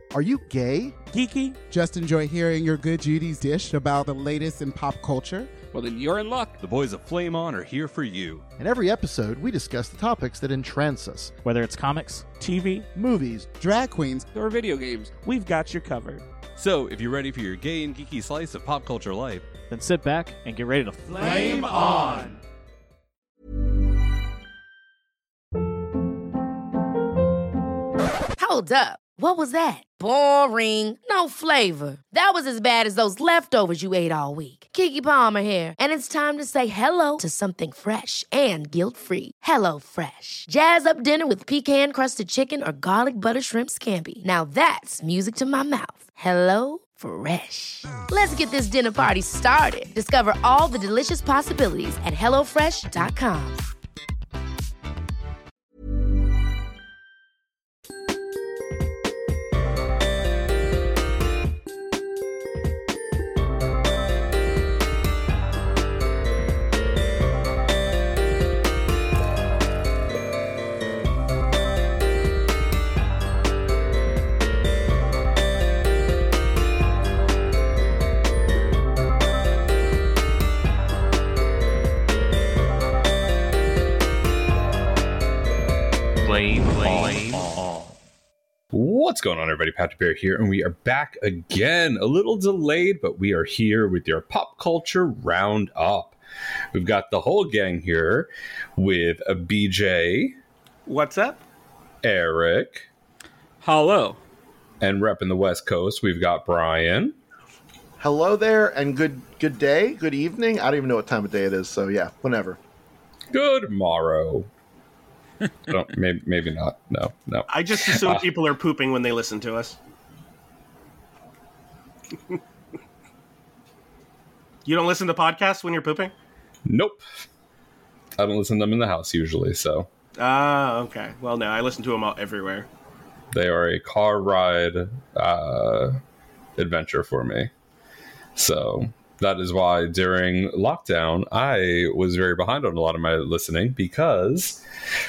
Are you gay? Geeky? Just enjoy hearing your good Judy's dish about the latest in pop culture? Well, then you're in luck. The boys of Flame On are here for you. In every episode, we discuss the topics that entrance us. Whether it's comics, TV, Movies, drag queens, or video games, we've got you covered. So, if you're ready for your gay and geeky slice of pop culture life, then sit back and get ready to Flame On! Hold up. What was that? Boring. No flavor. That was as bad as those leftovers you ate all week. Keke Palmer here, and it's time to say hello to something fresh and guilt-free. Hello Fresh. Jazz up dinner with pecan-crusted chicken or garlic butter shrimp scampi. Now that's music to my mouth. Hello Fresh. Let's get this dinner party started. Discover all the delicious possibilities at HelloFresh.com. What's going on, everybody? Patrick Bear here, and we are back again. A little delayed, but we are here with your pop culture roundup. We've got the whole gang here with a BJ. What's up? Eric. Hello. And repping the West Coast, we've got Brian. Hello there, and good day, good evening. I don't even know what time of day it is, so yeah, whenever. Good morrow. Maybe not. No. I just assume people are pooping when they listen to us. You don't listen to podcasts when you're pooping? Nope. I don't listen to them in the house usually, so. Okay. Well, no, I listen to them everywhere. They are a car ride adventure for me. So that is why during lockdown, I was very behind on a lot of my listening because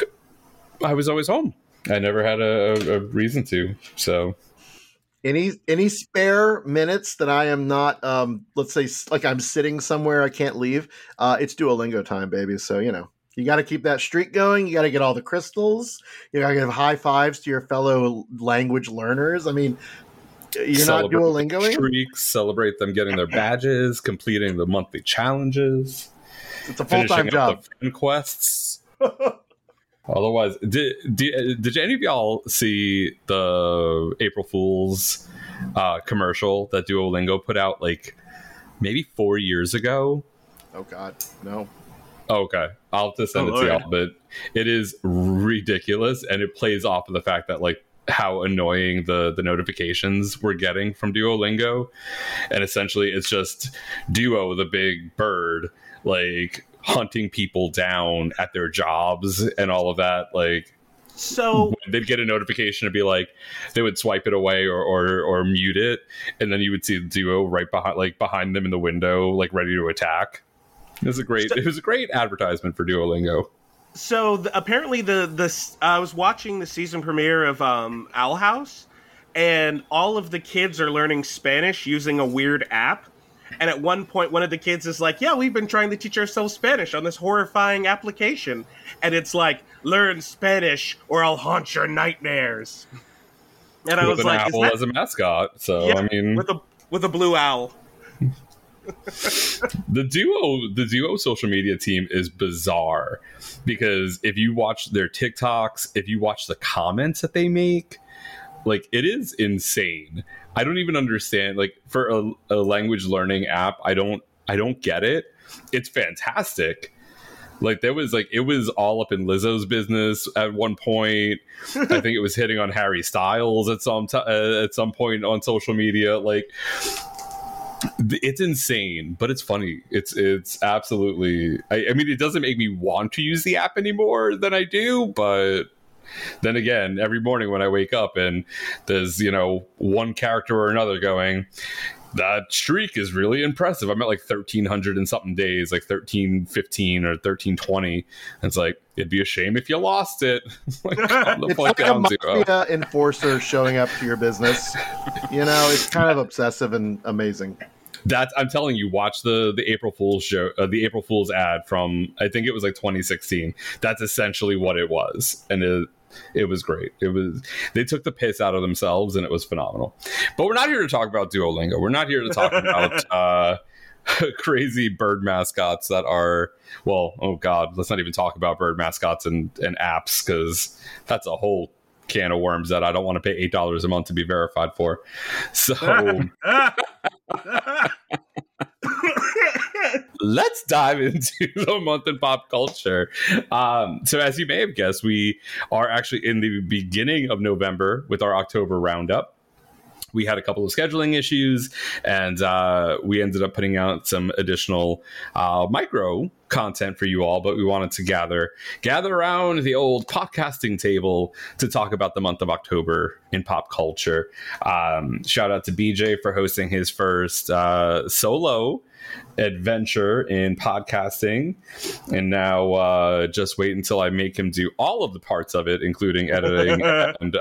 I was always home. I never had a reason to. So any spare minutes that I am not, let's say, like I'm sitting somewhere I can't leave, it's Duolingo time, baby. So, you got to keep that streak going. You got to get all the crystals. You got to give high fives to your fellow language learners. I mean, you're not Duolingoing? Streaks, celebrate them getting their badges, completing the monthly challenges. It's a full-time job. The friend quests. Otherwise, did any of y'all see the April Fool's commercial that Duolingo put out like maybe 4 years ago? Oh God, no. Okay, I'll have to send it to y'all, but it is ridiculous, and it plays off of the fact that like how annoying the notifications we're getting from Duolingo, and essentially it's just Duo, the big bird, like hunting people down at their jobs and all of that. Like, so they'd get a notification to be like, they would swipe it away or mute it, and then you would see the Duo right behind them in the window, like ready to attack. It was a great advertisement for Duolingo. So apparently I was watching the season premiere of Owl House, and all of the kids are learning Spanish using a weird app. And at one point, one of the kids is like, yeah, we've been trying to teach ourselves Spanish on this horrifying application. And it's like, learn Spanish or I'll haunt your nightmares. And I was like, owl as a mascot. So, yeah, I mean, with a blue owl. The Duo social media team is bizarre because if you watch their TikToks, if you watch the comments that they make, like, it is insane. I don't even understand, like, for a language learning app, I don't get it. It's fantastic. Like, there was, like, it was all up in Lizzo's business at one point. I think it was hitting on Harry Styles at some point on social media. Like, it's insane, but it's funny. It's absolutely. I mean, it doesn't make me want to use the app anymore than I do, but then again, every morning when I wake up and there's, one character or another going, that streak is really impressive. I'm at like 1,300 and something days, like 1315 or 1320. It's like, it'd be a shame if you lost it. Like, it's like a mafia enforcer showing up to your business. You know, it's kind of obsessive and amazing. I'm telling you, watch the April Fool's show, the April Fool's ad from, I think it was like 2016. That's essentially what it was. And it was great. They took the piss out of themselves, and it was phenomenal. But we're not here to talk about Duolingo. We're not here to talk about crazy bird mascots that are, well, oh God, let's not even talk about bird mascots and apps, because that's a whole can of worms that I don't want to pay $8 a month to be verified for. So let's dive into the month in pop culture. So as you may have guessed, we are actually in the beginning of November with our October roundup. We had a couple of scheduling issues, and we ended up putting out some additional micro content for you all, but we wanted to gather around the old podcasting table to talk about the month of October in pop culture. Shout out to BJ for hosting his first solo adventure in podcasting, and now just wait until I make him do all of the parts of it, including editing and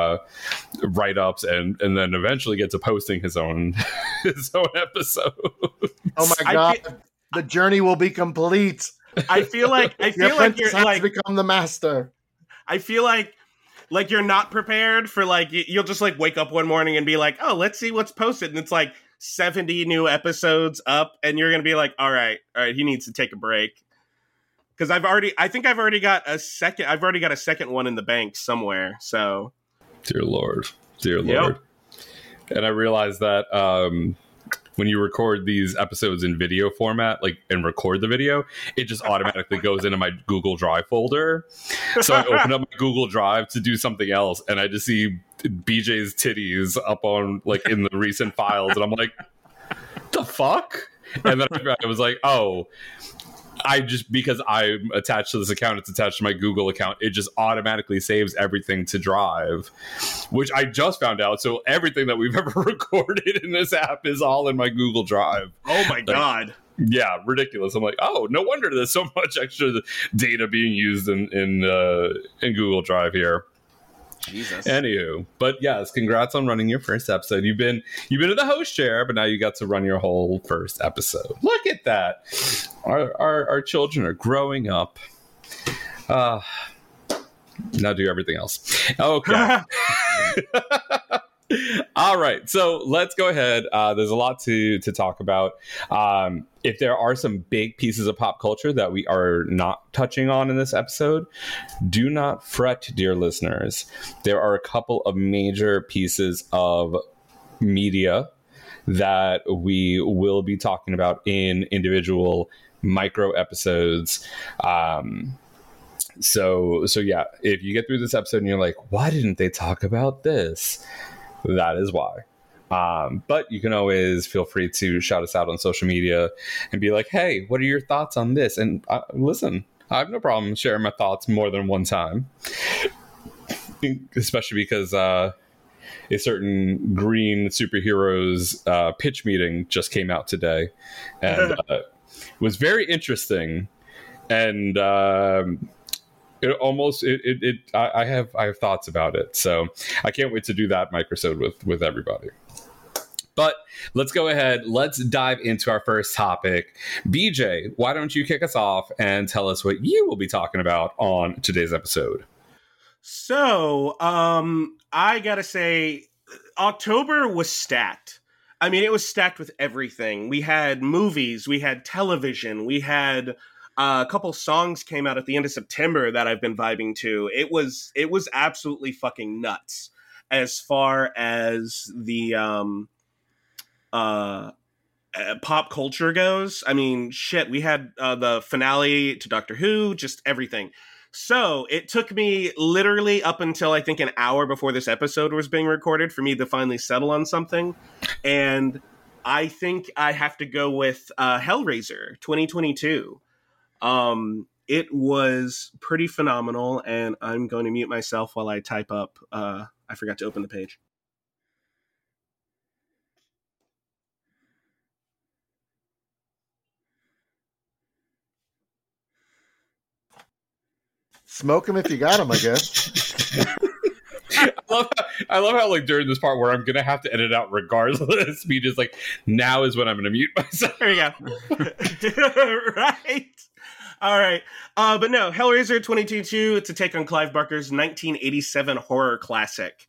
write-ups, and then eventually get to posting his own episode. Oh my God, the journey will be complete. I feel like you're like become the master. I feel like you're not prepared for, like, you'll just like wake up one morning and be like, oh, let's see what's posted, and it's like 70 new episodes up, and you're gonna be like, all right, he needs to take a break, because I've already got a second one in the bank somewhere. So dear lord. Yep. And I realized that when you record these episodes in video format, like, and record the video, it just automatically goes into my Google Drive folder. So I open up my Google Drive to do something else, and I just see BJ's titties up on, like, in the recent files, and I'm like, the fuck? And then I was like, oh, because I'm attached to this account, it's attached to my Google account, it just automatically saves everything to Drive, which I just found out. So everything that we've ever recorded in this app is all in my Google Drive. Oh my God. Yeah, ridiculous. I'm like, oh, no wonder there's so much extra data being used in Google Drive here. Jesus. Anywho, but yes, congrats on running your first episode. You've been in the host chair, but now you got to run your whole first episode. Look at that. Our children are growing up. Now do everything else. Okay. All right, so let's go ahead. There's a lot to talk about. If there are some big pieces of pop culture that we are not touching on in this episode, do not fret, dear listeners. There are a couple of major pieces of media that we will be talking about in individual micro episodes. So yeah, if you get through this episode and you're like, why didn't they talk about this? That is why. But you can always feel free to shout us out on social media and be like, hey, what are your thoughts on this? And listen, I have no problem sharing my thoughts more than one time, especially because a certain green superheroes pitch meeting just came out today and was very interesting. And I have thoughts about it, so I can't wait to do that microsode with everybody. But let's go ahead. Let's dive into our first topic. BJ, why don't you kick us off and tell us what you will be talking about on today's episode? So, I gotta say, October was stacked. I mean, it was stacked with everything. We had movies, we had television, we had a couple songs came out at the end of September that I've been vibing to. It was absolutely fucking nuts as far as the pop culture goes. I mean, shit, we had the finale to Doctor Who, just everything. So it took me literally up until I think an hour before this episode was being recorded for me to finally settle on something. And I think I have to go with Hellraiser 2022. It was pretty phenomenal, and I'm going to mute myself while I type up. I forgot to open the page. Smoke them if you got them, I guess. I love how like during this part where I'm gonna have to edit out regardless, me just like now is when I'm gonna mute myself. There you go. Right. All right. But no, Hellraiser 2022, it's a take on Clive Barker's 1987 horror classic.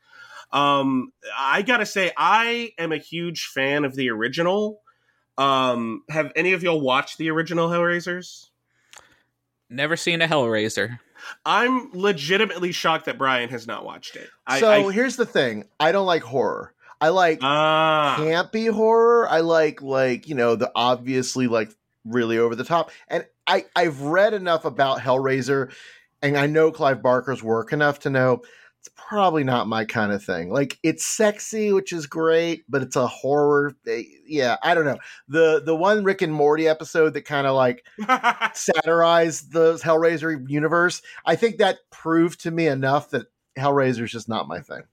I gotta say, I am a huge fan of the original. Have any of y'all watched the original Hellraisers? Never seen a Hellraiser. I'm legitimately shocked that Brian has not watched it. Here's the thing. I don't like horror. I like campy horror. I like, the obviously like really over the top. And I've read enough about Hellraiser and I know Clive Barker's work enough to know it's probably not my kind of thing. Like, it's sexy, which is great, but it's a horror. Yeah, I don't know. The one Rick and Morty episode that kind of like satirized the Hellraiser universe, I think that proved to me enough that Hellraiser is just not my thing.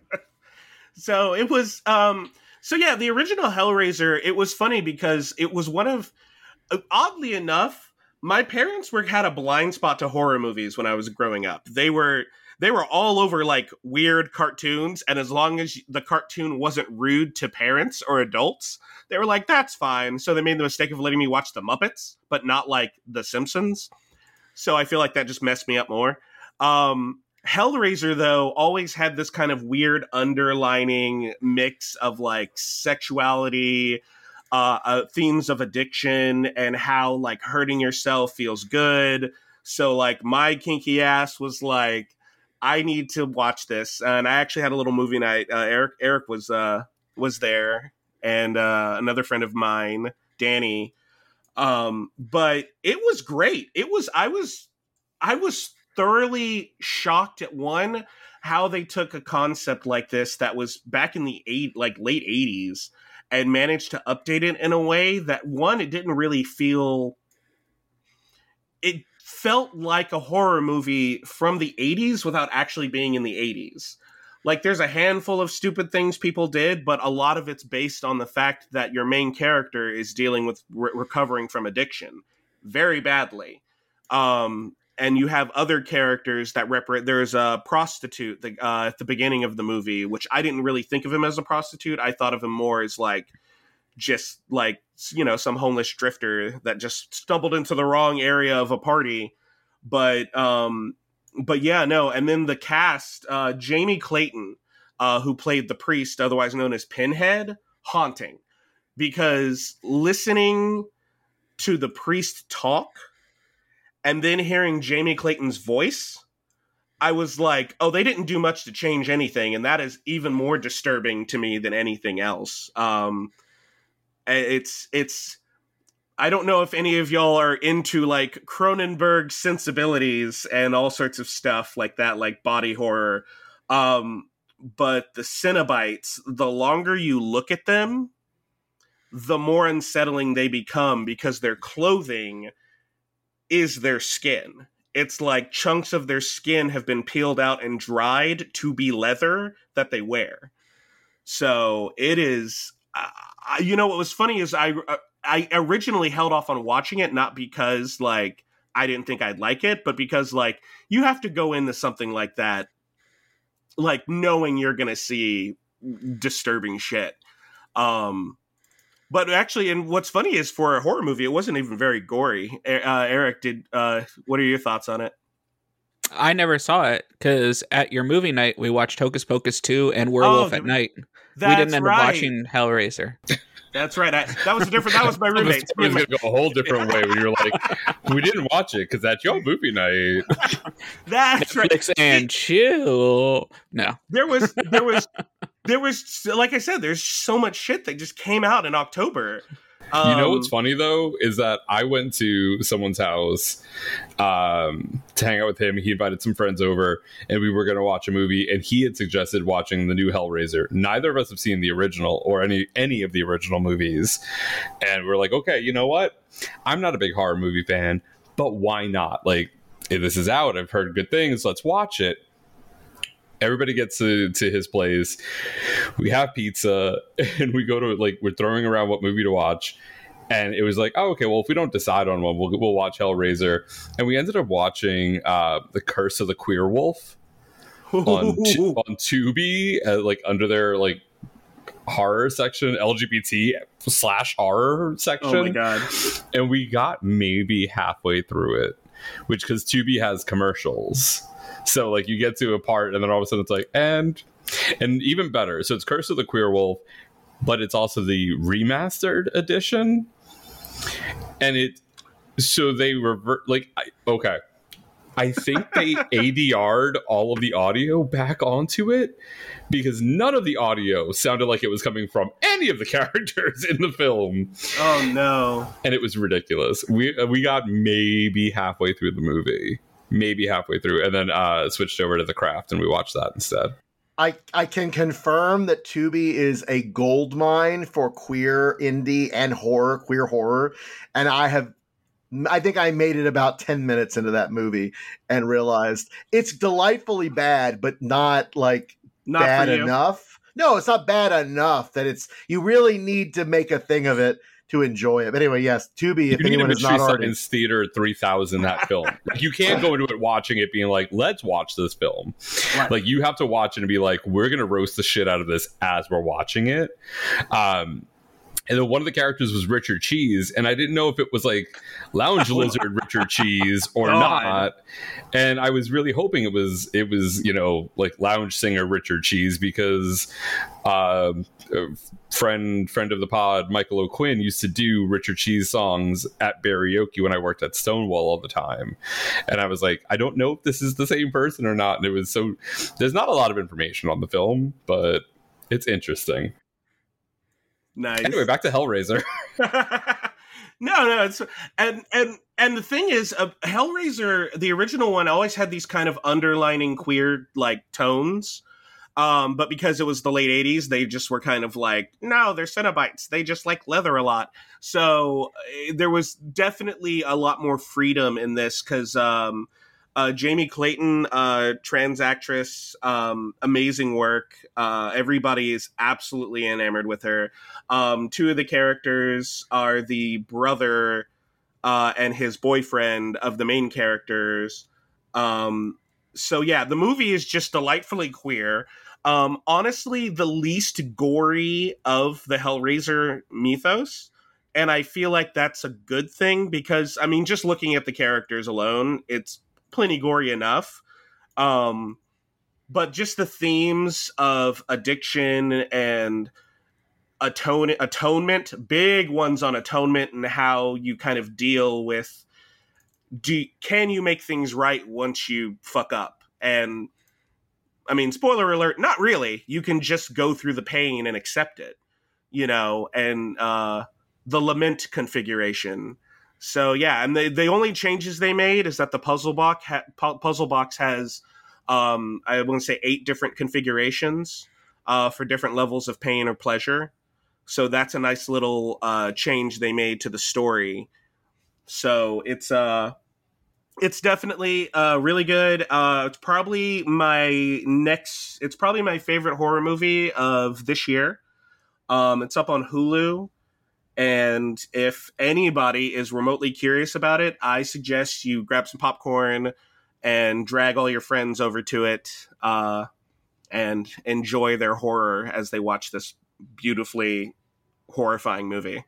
So it was, the original Hellraiser, it was funny because it was one of, oddly enough, my parents had a blind spot to horror movies when I was growing up. They were all over like weird cartoons, and as long as the cartoon wasn't rude to parents or adults, they were like, that's fine. So they made the mistake of letting me watch the Muppets, but not like the Simpsons. So I feel like that just messed me up more. Hellraiser, though, always had this kind of weird underlining mix of like sexuality, themes of addiction, and how like hurting yourself feels good. So like my kinky ass was like, I need to watch this, and I actually had a little movie night. Eric was there, and another friend of mine, Danny. But it was great. I was thoroughly shocked at how they took a concept like this that was back in the late 80s and managed to update it in a way that it didn't really feel. It felt like a horror movie from the 80s without actually being in the 80s. Like, there's a handful of stupid things people did, but a lot of it's based on the fact that your main character is dealing with recovering from addiction very badly. And you have other characters that there's a prostitute at the beginning of the movie, which I didn't really think of him as a prostitute. I thought of him more as like, just like, some homeless drifter that just stumbled into the wrong area of a party. But yeah, no. And then the cast, Jamie Clayton, who played the priest, otherwise known as Pinhead, haunting, because listening to the priest talk and then hearing Jamie Clayton's voice, I was like, oh, they didn't do much to change anything. And that is even more disturbing to me than anything else. It's I don't know if any of y'all are into like Cronenberg sensibilities and all sorts of stuff like that, like body horror. But the Cenobites, the longer you look at them, the more unsettling they become, because their clothing is their skin. It's like chunks of their skin have been peeled out and dried to be leather that they wear. So it is, what was funny is I originally held off on watching it, not because like I didn't think I'd like it, but because like you have to go into something like that, like knowing you're going to see disturbing shit. But actually, and what's funny is for a horror movie, it wasn't even very gory. Eric, what are your thoughts on it? I never saw it because at your movie night, we watched Hocus Pocus 2 and Werewolf at Night. We didn't end up watching Hellraiser. That's right. That was my roommate. It was going to go a whole different way when you were like, we didn't watch it because that's your movie night. That's Netflix right. And chill. No. There was, like I said, there's so much shit that just came out in October. You know what's funny though is that I went to someone's house to hang out with him. He invited some friends over, and we were going to watch a movie. And he had suggested watching the new Hellraiser. Neither of us have seen the original or any of the original movies, and we're like, okay, you know what? I'm not a big horror movie fan, but why not? Like, if this is out, I've heard good things. Let's watch it. Everybody gets to his place. We have pizza, and we go to, like, we're throwing around what movie to watch. And it was like, oh, okay, well, if we don't decide on one, we'll watch Hellraiser. And we ended up watching The Curse of the Queer Wolf on Tubi, like under their like horror section, LGBT/horror section. Oh my god! And we got maybe halfway through it, which because Tubi has commercials, so like you get to a part and then all of a sudden it's like and even better. So it's Curse of the Queer Wolf, but it's also the remastered edition. And they revert I think they ADR'd all of the audio back onto it because none of the audio sounded like it was coming from any of the characters in the film. Oh no. And it was ridiculous. We got maybe halfway through the movie. And then switched over to The Craft and we watched that instead. I can confirm that Tubi is a gold mine for queer indie and queer horror. And I think I made it about 10 minutes into that movie and realized it's delightfully bad, but not bad enough. No, it's not bad enough that you really need to make a thing of it to enjoy it. But anyway, yes, Tubi, if anyone is not already. Science Theater 3000, that film. Like, you can't go into it watching it being like, let's watch this film. Right. Like, you have to watch it and be like, we're going to roast the shit out of this as we're watching it. And then one of the characters was Richard Cheese, and I didn't know if it was like Lounge Lizard Richard Cheese or not. And I was really hoping it was like Lounge Singer Richard Cheese because friend of the pod Michael O'Quinn used to do Richard Cheese songs at karaoke when I worked at Stonewall all the time. And I was like, I don't know if this is the same person or not. And it was there's not a lot of information on the film, but it's interesting. Nice. Anyway, back to Hellraiser. No, it's and the thing is, Hellraiser, the original one, always had these kind of underlining queer like tones. But because it was the late 80s, they just were kind of like, no, they're Cenobites. They just like leather a lot. So there was definitely a lot more freedom in this because Jamie Clayton, trans actress, amazing work. Everybody is absolutely enamored with her. Two of the characters are the brother and his boyfriend of the main characters. So yeah, the movie is just delightfully queer. Honestly, the least gory of the Hellraiser mythos. And I feel like that's a good thing because, I mean, just looking at the characters alone, it's plenty gory enough. But just the themes of addiction and atonement, big ones on atonement and how you kind of deal with, can you make things right once you fuck up? And I mean, spoiler alert, not really. You can just go through the pain and accept it, and the lament configuration. So yeah, and the only changes they made is that the puzzle box has, I want to say 8 different configurations for different levels of pain or pleasure. So that's a nice little change they made to the story. So it's definitely really good. It's probably my favorite horror movie of this year. It's up on Hulu. And if anybody is remotely curious about it, I suggest you grab some popcorn and drag all your friends over to it and enjoy their horror as they watch this beautifully horrifying movie.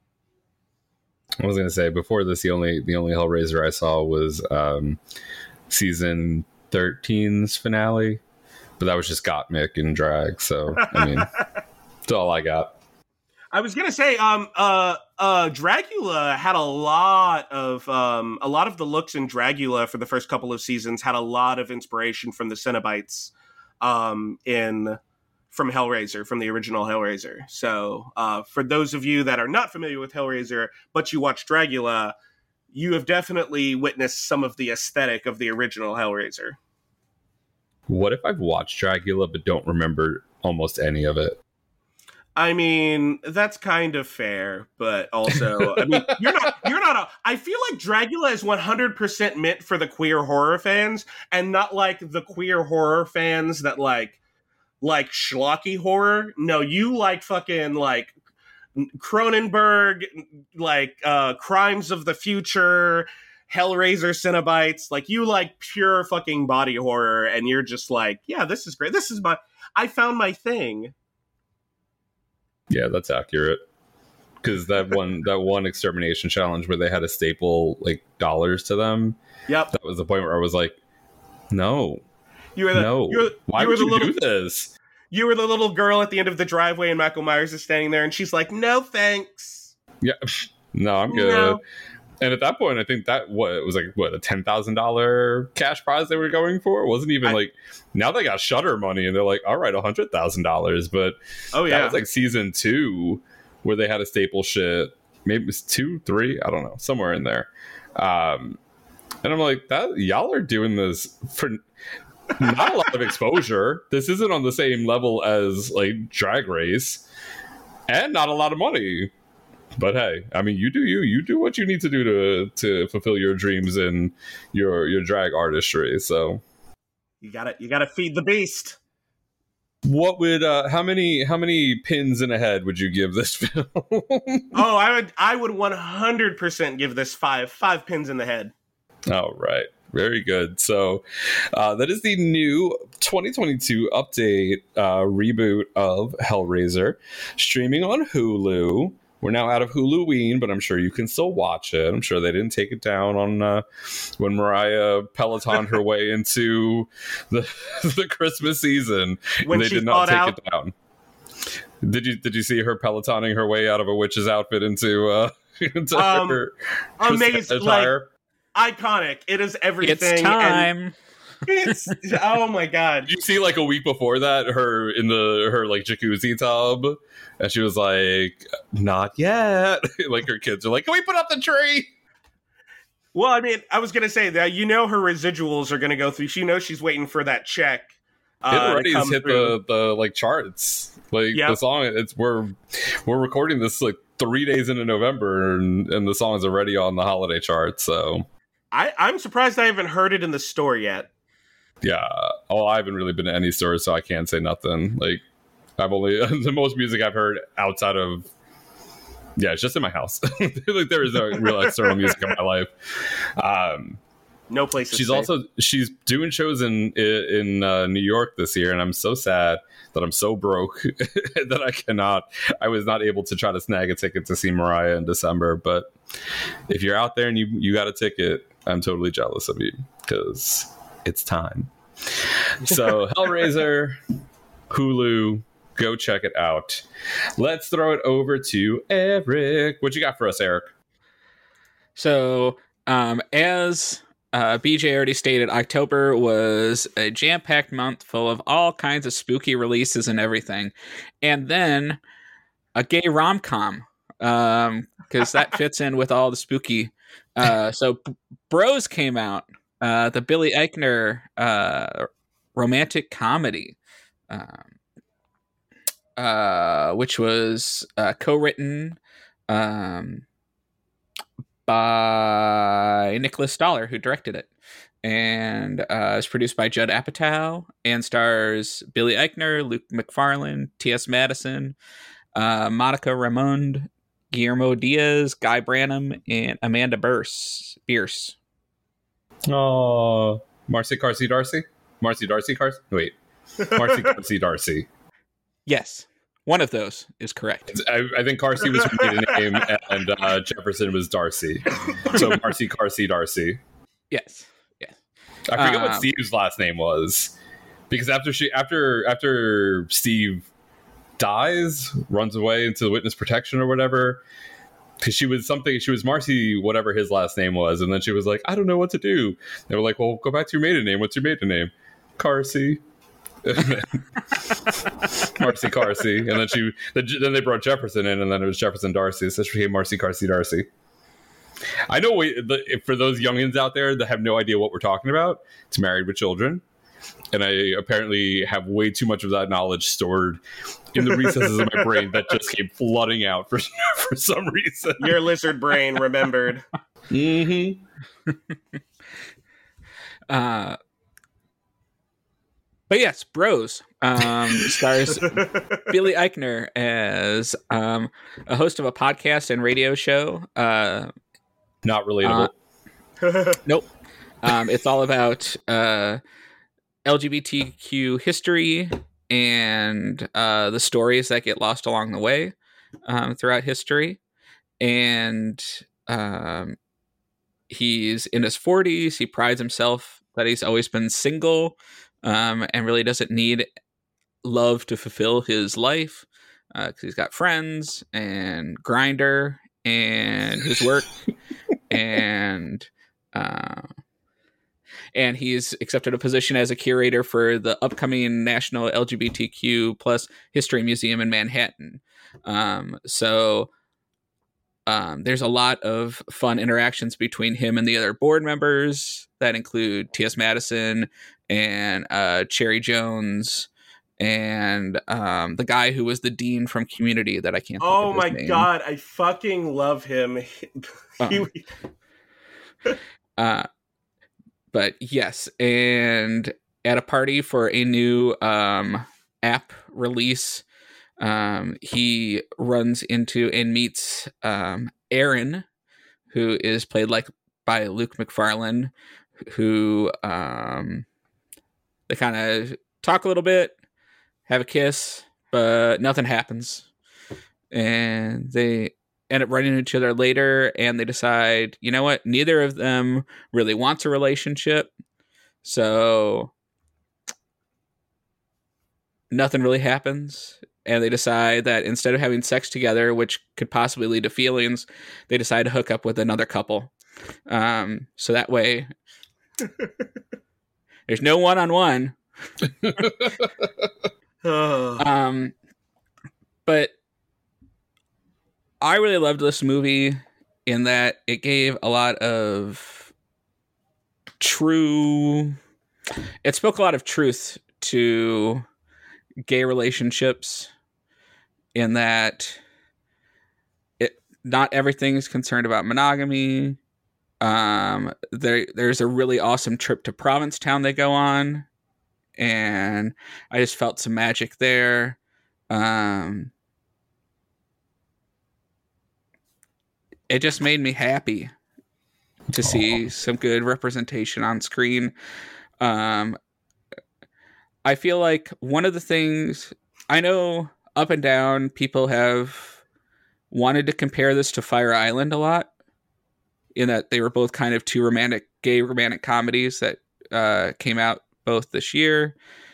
I was going to say, before this, the only Hellraiser I saw was season 13's finale, but that was just Gottmik in drag. So, I mean, that's all I got. I was gonna say, Dragula had a lot of the looks in Dragula for the first couple of seasons had a lot of inspiration from the Cenobites, from Hellraiser, from the original Hellraiser. So, for those of you that are not familiar with Hellraiser, but you watch Dragula, you have definitely witnessed some of the aesthetic of the original Hellraiser. What if I've watched Dragula but don't remember almost any of it? I mean, that's kind of fair, but also, I mean, I feel like Dragula is 100% meant for the queer horror fans and not like the queer horror fans that like schlocky horror. No, you like fucking like Cronenberg, like Crimes of the Future, Hellraiser Cenobites. Like, you like pure fucking body horror, and you're just like, yeah, this is great. I found my thing. Yeah, that's accurate. Because that one extermination challenge where they had to staple like dollars to them. Yep. That was the point where I was like, no. Why would you do this? You were the little girl at the end of the driveway, and Michael Myers is standing there, and she's like, no, thanks. Yeah. No, I'm good. No. And at that point, I think it was like, a $10,000 cash prize they were going for? It wasn't even now they got Shudder money, and they're like, all right, $100,000. But that was like season 2 where they had a staple shit. Maybe it was 2, 3, I don't know, somewhere in there. And I'm like, y'all are doing this for not a lot of exposure. This isn't on the same level as like Drag Race, and not a lot of money. But hey, I mean, you do what you need to do to fulfill your dreams and your drag artistry. So you gotta feed the beast. What would how many pins in a head would you give this film? Oh, I would 100% give this five pins in the head. All right. Very good. So that is the new 2022 update reboot of Hellraiser, streaming on Hulu. We're now out of Huluween, but I'm sure you can still watch it. I'm sure they didn't take it down on when Mariah Pelotoned her way into the Christmas season. When they she did not take out. it down. Did you see her Pelotoning her way out of a witch's outfit into her amazing attire? Iconic. It is everything. It's time. It's oh my god. Did you see like a week before that her in her like jacuzzi tub, and she was like, not yet. Like her kids are like, can we put up the tree? Well, I mean, I was gonna say that her residuals are gonna go through. She knows she's waiting for that check. It already has hit the like charts. Like the song, we're recording this like 3 days into November, and the song is already on the holiday chart. So I'm surprised I haven't heard it in the store yet. Yeah. Oh, I haven't really been to any stores, so I can't say nothing. Like, I've only the most music I've heard outside of it's just in my house. Like, there is no real external music in my life. No place. She's doing shows in New York this year, and I'm so sad that I'm so broke that I was not able to try to snag a ticket to see Mariah in December. But if you're out there and you got a ticket, I'm totally jealous of you because it's time. So Hellraiser, Hulu, go check it out. Let's throw it over to Eric. What you got for us, Eric? So as BJ already stated, October was a jam-packed month full of all kinds of spooky releases and everything. And then a gay rom-com, because that fits in with all the spooky. So Bros came out, the Billy Eichner romantic comedy, which was co-written by Nicholas Stoller, who directed it, and is produced by Judd Apatow and stars Billy Eichner, Luke McFarlane, T.S. Madison, Monica Ramond, Guillermo Diaz, Guy Branum, and Amanda Bierce. Oh, Marcy Darcy? Marcy Darcy Darcy? Wait. Marcy Darcy. Yes. One of those is correct. I think Carsey was her maiden name, and Jefferson was Darcy. So Marcy Darcy. Yes. Yes. I forget what Steve's last name was, because after Steve dies, runs away into witness protection or whatever, because she was Marcy, whatever his last name was, and then she was like, I don't know what to do. They were like, well, go back to your maiden name. What's your maiden name? Carsey. Marcy Carsey, and then they brought Jefferson in, and then it was Jefferson Darcy, so she became Marcy Darcy. I know for those youngins out there that have no idea what we're talking about, it's Married with Children, and I apparently have way too much of that knowledge stored in the recesses of my brain that just came flooding out for some reason. Your lizard brain remembered. Mm-hmm. But yes, Bros stars Billy Eichner as a host of a podcast and radio show. Not relatable. Nope. It's all about LGBTQ history and the stories that get lost along the way throughout history. And he's in his 40s. He prides himself that he's always been single and really doesn't need love to fulfill his life because he's got friends and Grindr and his work and he's accepted a position as a curator for the upcoming National LGBTQ plus History Museum in Manhattan. So there's a lot of fun interactions between him and the other board members that include T.S. Madison and Cherry Jones and the guy who was the dean from Community that I can't think Oh of my his name. God, I fucking love him. But yes, and at a party for a new app release, he runs into and meets Aaron, who is played by Luke McFarlane, who they kind of talk a little bit, have a kiss, but nothing happens. And they end up running into each other later, and they decide, you know what, neither of them really wants a relationship, so nothing really happens. And they decide that instead of having sex together, which could possibly lead to feelings, they decide to hook up with another couple. So that way there's no one-on-one. But I really loved this movie in that it gave a lot of it spoke a lot of truth to gay relationships, in that not everything is concerned about monogamy. There's a really awesome trip to Provincetown they go on, and I just felt some magic there. It just made me happy to see some good representation on screen. I feel like one of the things, I know Up and Down, people have wanted to compare this to Fire Island a lot, in that they were both kind of two gay romantic comedies that came out both this year.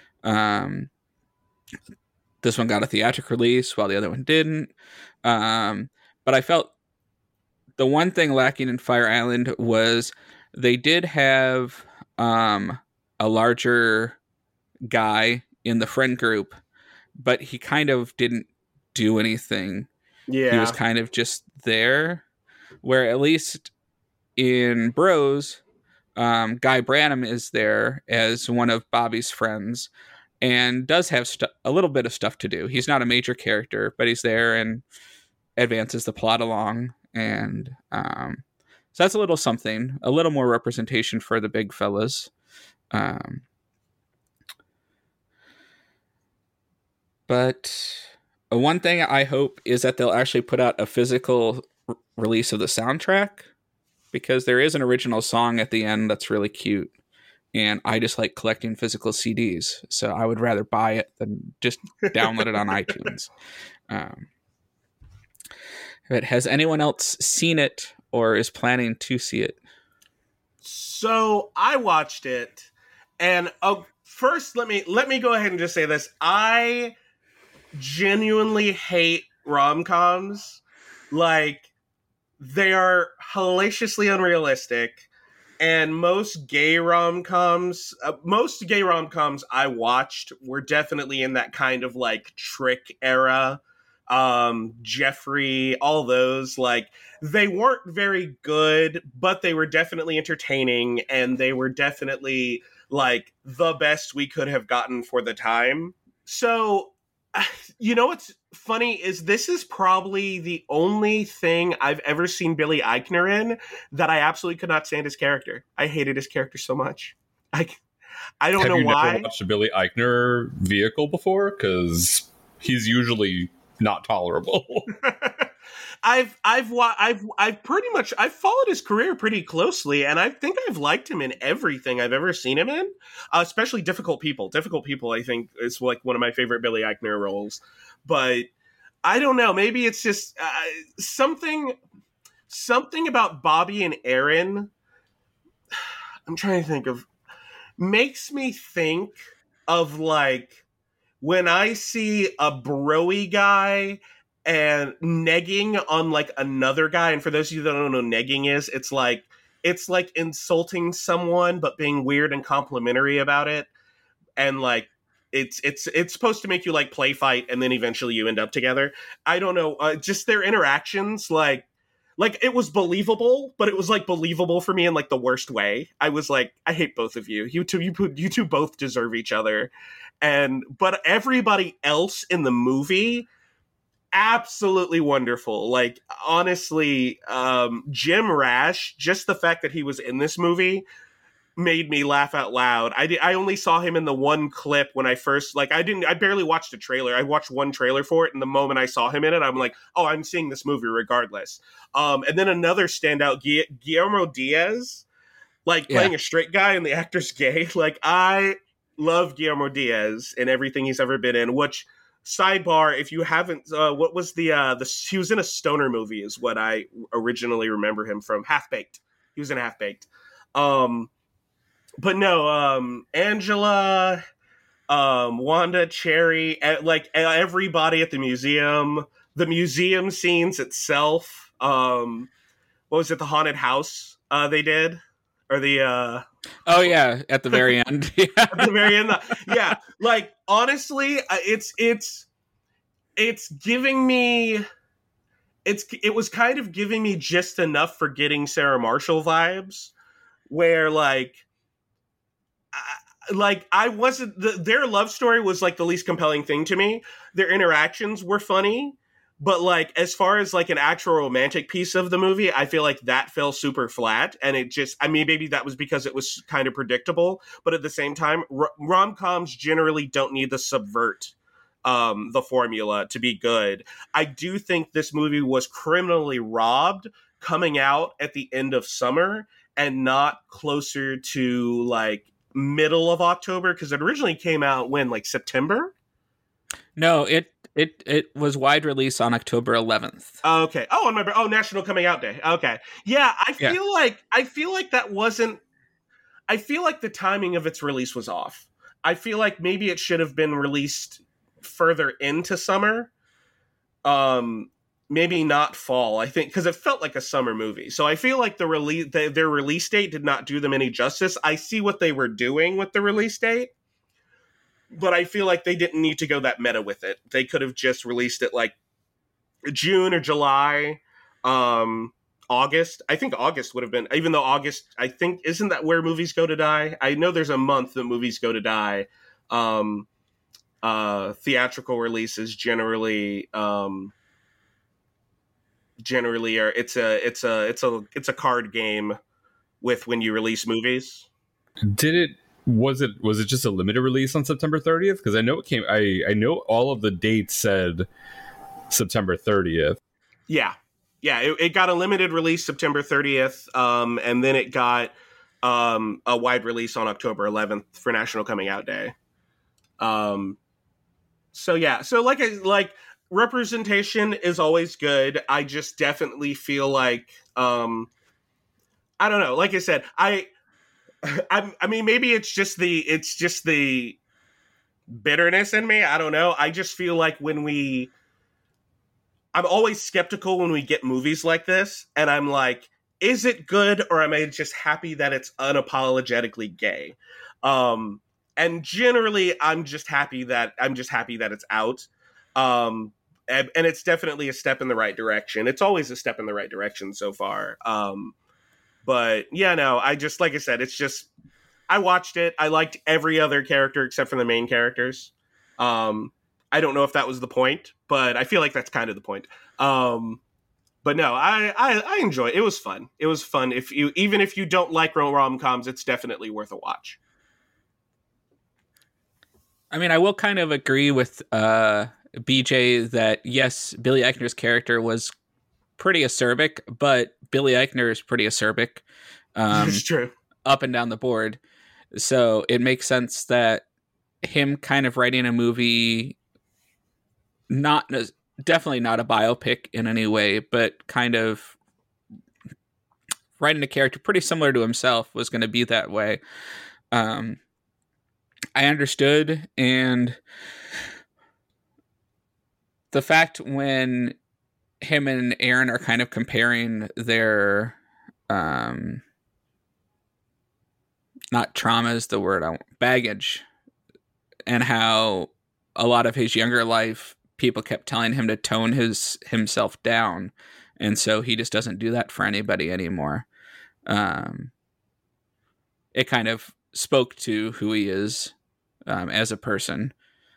This one got a theatrical release while the other one didn't. But I felt the one thing lacking in Fire Island was they did have a larger guy in the friend group, but he kind of didn't do anything. Yeah. He was kind of just there. Where at least in Bros, Guy Branum is there as one of Bobby's friends and does have a little bit of stuff to do. He's not a major character, but he's there and advances the plot along. And so that's a little something, a little more representation for the big fellas. But one thing I hope is that they'll actually put out a physical release of the soundtrack, because there is an original song at the end that's really cute. And I just like collecting physical CDs, so I would rather buy it than just download it on iTunes. But has anyone else seen it or is planning to see it? So I watched it, and first let me go ahead and just say this: I genuinely hate rom-coms. Like, they are hellaciously unrealistic, and most gay rom-coms I watched were definitely in that kind of like Trick era. Jeffrey, all those, like, they weren't very good, but they were definitely entertaining, and they were definitely like the best we could have gotten for the time. So, you know what's funny is this is probably the only thing I've ever seen Billy Eichner in that I absolutely could not stand his character. I hated his character so much. I don't Have know you why. never watched a Billy Eichner vehicle before? Because he's usually not tolerable. I've pretty much I've followed his career pretty closely, and I think I've liked him in everything I've ever seen him in, especially Difficult People. Difficult People, I think, is like one of my favorite Billy Eichner roles. But I don't know. Maybe it's just something about Bobby and Aaron. I'm trying to think of makes me think of like when I see a broy guy and negging on like another guy. And for those of you that don't know what negging is, it's like insulting someone but being weird and complimentary about it. And like it's supposed to make you like play fight, and then eventually you end up together. I don't know, just their interactions, like it was believable, but it was like believable for me in like the worst way. I was like, I hate both of you. You two both deserve each other. But everybody else in the movie, absolutely wonderful. Like, honestly, Jim Rash, just the fact that he was in this movie made me laugh out loud. I only saw him in the one clip when I first, like, I barely watched a trailer. I watched one trailer for it, and the moment I saw him in it, I'm like, oh, I'm seeing this movie regardless. And then another standout, Guillermo Diaz, like, playing a straight guy and the actor's gay. Like, I love Guillermo Diaz and everything he's ever been in, which... Sidebar, if you haven't, what was he was in a stoner movie is what I originally remember him from. Half Baked. He was in Half Baked. But no, Angela, Wanda, Cherry, like everybody at the museum scenes itself. What was it? The haunted house they did? Or the oh yeah, at the very end. At the very end, yeah. Like, honestly, it's giving me it was kind of giving me just enough for getting Sarah Marshall vibes, where I wasn't their love story was like the least compelling thing to me. Their interactions were funny. But, like, as far as, like, an actual romantic piece of the movie, I feel like that fell super flat. And it just, I mean, maybe that was because it was kind of predictable. But at the same time, rom-coms generally don't need to subvert the formula to be good. I do think this movie was criminally robbed coming out at the end of summer and not closer to, like, middle of October. Because it originally came out when, like, September? No, it was wide release on October 11th. Okay. Oh, on National Coming Out Day. Okay. Yeah, I feel like that wasn't. I feel like the timing of its release was off. I feel like maybe it should have been released further into summer. Maybe not fall. I think because it felt like a summer movie. So I feel like their release date did not do them any justice. I see what they were doing with the release date. But I feel like they didn't need to go that meta with it. They could have just released it like June or July, August. I think August would have been, even though August, I think, isn't that where movies go to die? I know there's a month that movies go to die. Theatrical releases generally are, it's a card game with when you release movies. Was it just a limited release on September 30th? Because I know it came. I know all of the dates said September 30th. Yeah. It got a limited release September 30th, and then it got a wide release on October 11th for National Coming Out Day. So representation is always good. I just definitely feel like I don't know. Like I said, I mean, maybe it's just the bitterness in me. I don't know. I just feel like I'm always skeptical when we get movies like this, and I'm like, is it good, or am I just happy that it's unapologetically gay? And generally, I'm just happy that it's out. And it's definitely a step in the right direction. It's always a step in the right direction so far. But yeah, no, I just, like I said, it's just, I watched it. I liked every other character except for the main characters. I don't know if that was the point, but I feel like that's kind of the point. But no, I enjoy it. It was fun. It was fun. Even if you don't like rom-coms, it's definitely worth a watch. I mean, I will kind of agree with BJ that, yes, Billy Eichner's character was pretty acerbic, but Billy Eichner is pretty acerbic. It's true. Up and down the board. So it makes sense that him kind of writing a movie, definitely not a biopic in any way, but kind of writing a character pretty similar to himself was going to be that way. I understood, and the fact when him and Aaron are kind of comparing their not trauma is the word, baggage, and how a lot of his younger life people kept telling him to tone himself down, and so he just doesn't do that for anybody anymore. It kind of spoke to who he is as a person.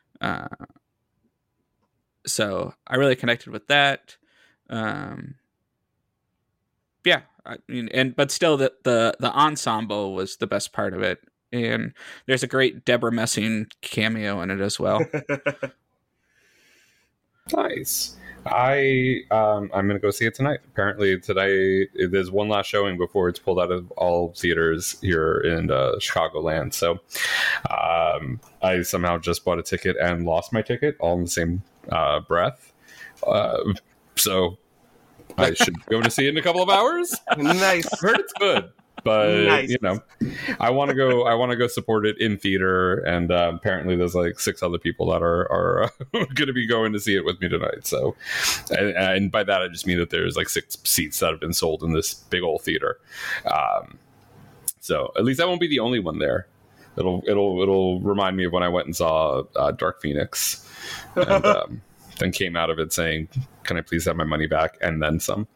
So I really connected with that. Yeah, I mean, but still, the ensemble was the best part of it, and there's a great Deborah Messing cameo in it as well. Nice. I'm gonna go see it tonight. Apparently today there's one last showing before it's pulled out of all theaters here in Chicagoland. So I somehow just bought a ticket and lost my ticket all in the same breath. So I should go to see it in a couple of hours. Nice. I've heard it's good, but Nice. I want to go support it in theater, and apparently there's like 6 other people that are going to be going to see it with me tonight. So, and by that I just mean that there's like 6 seats that have been sold in this big old theater. So at least I won't be the only one there. It'll remind me of when I went and saw Dark Phoenix, and then came out of it saying, "Can I please have my money back?" and then some.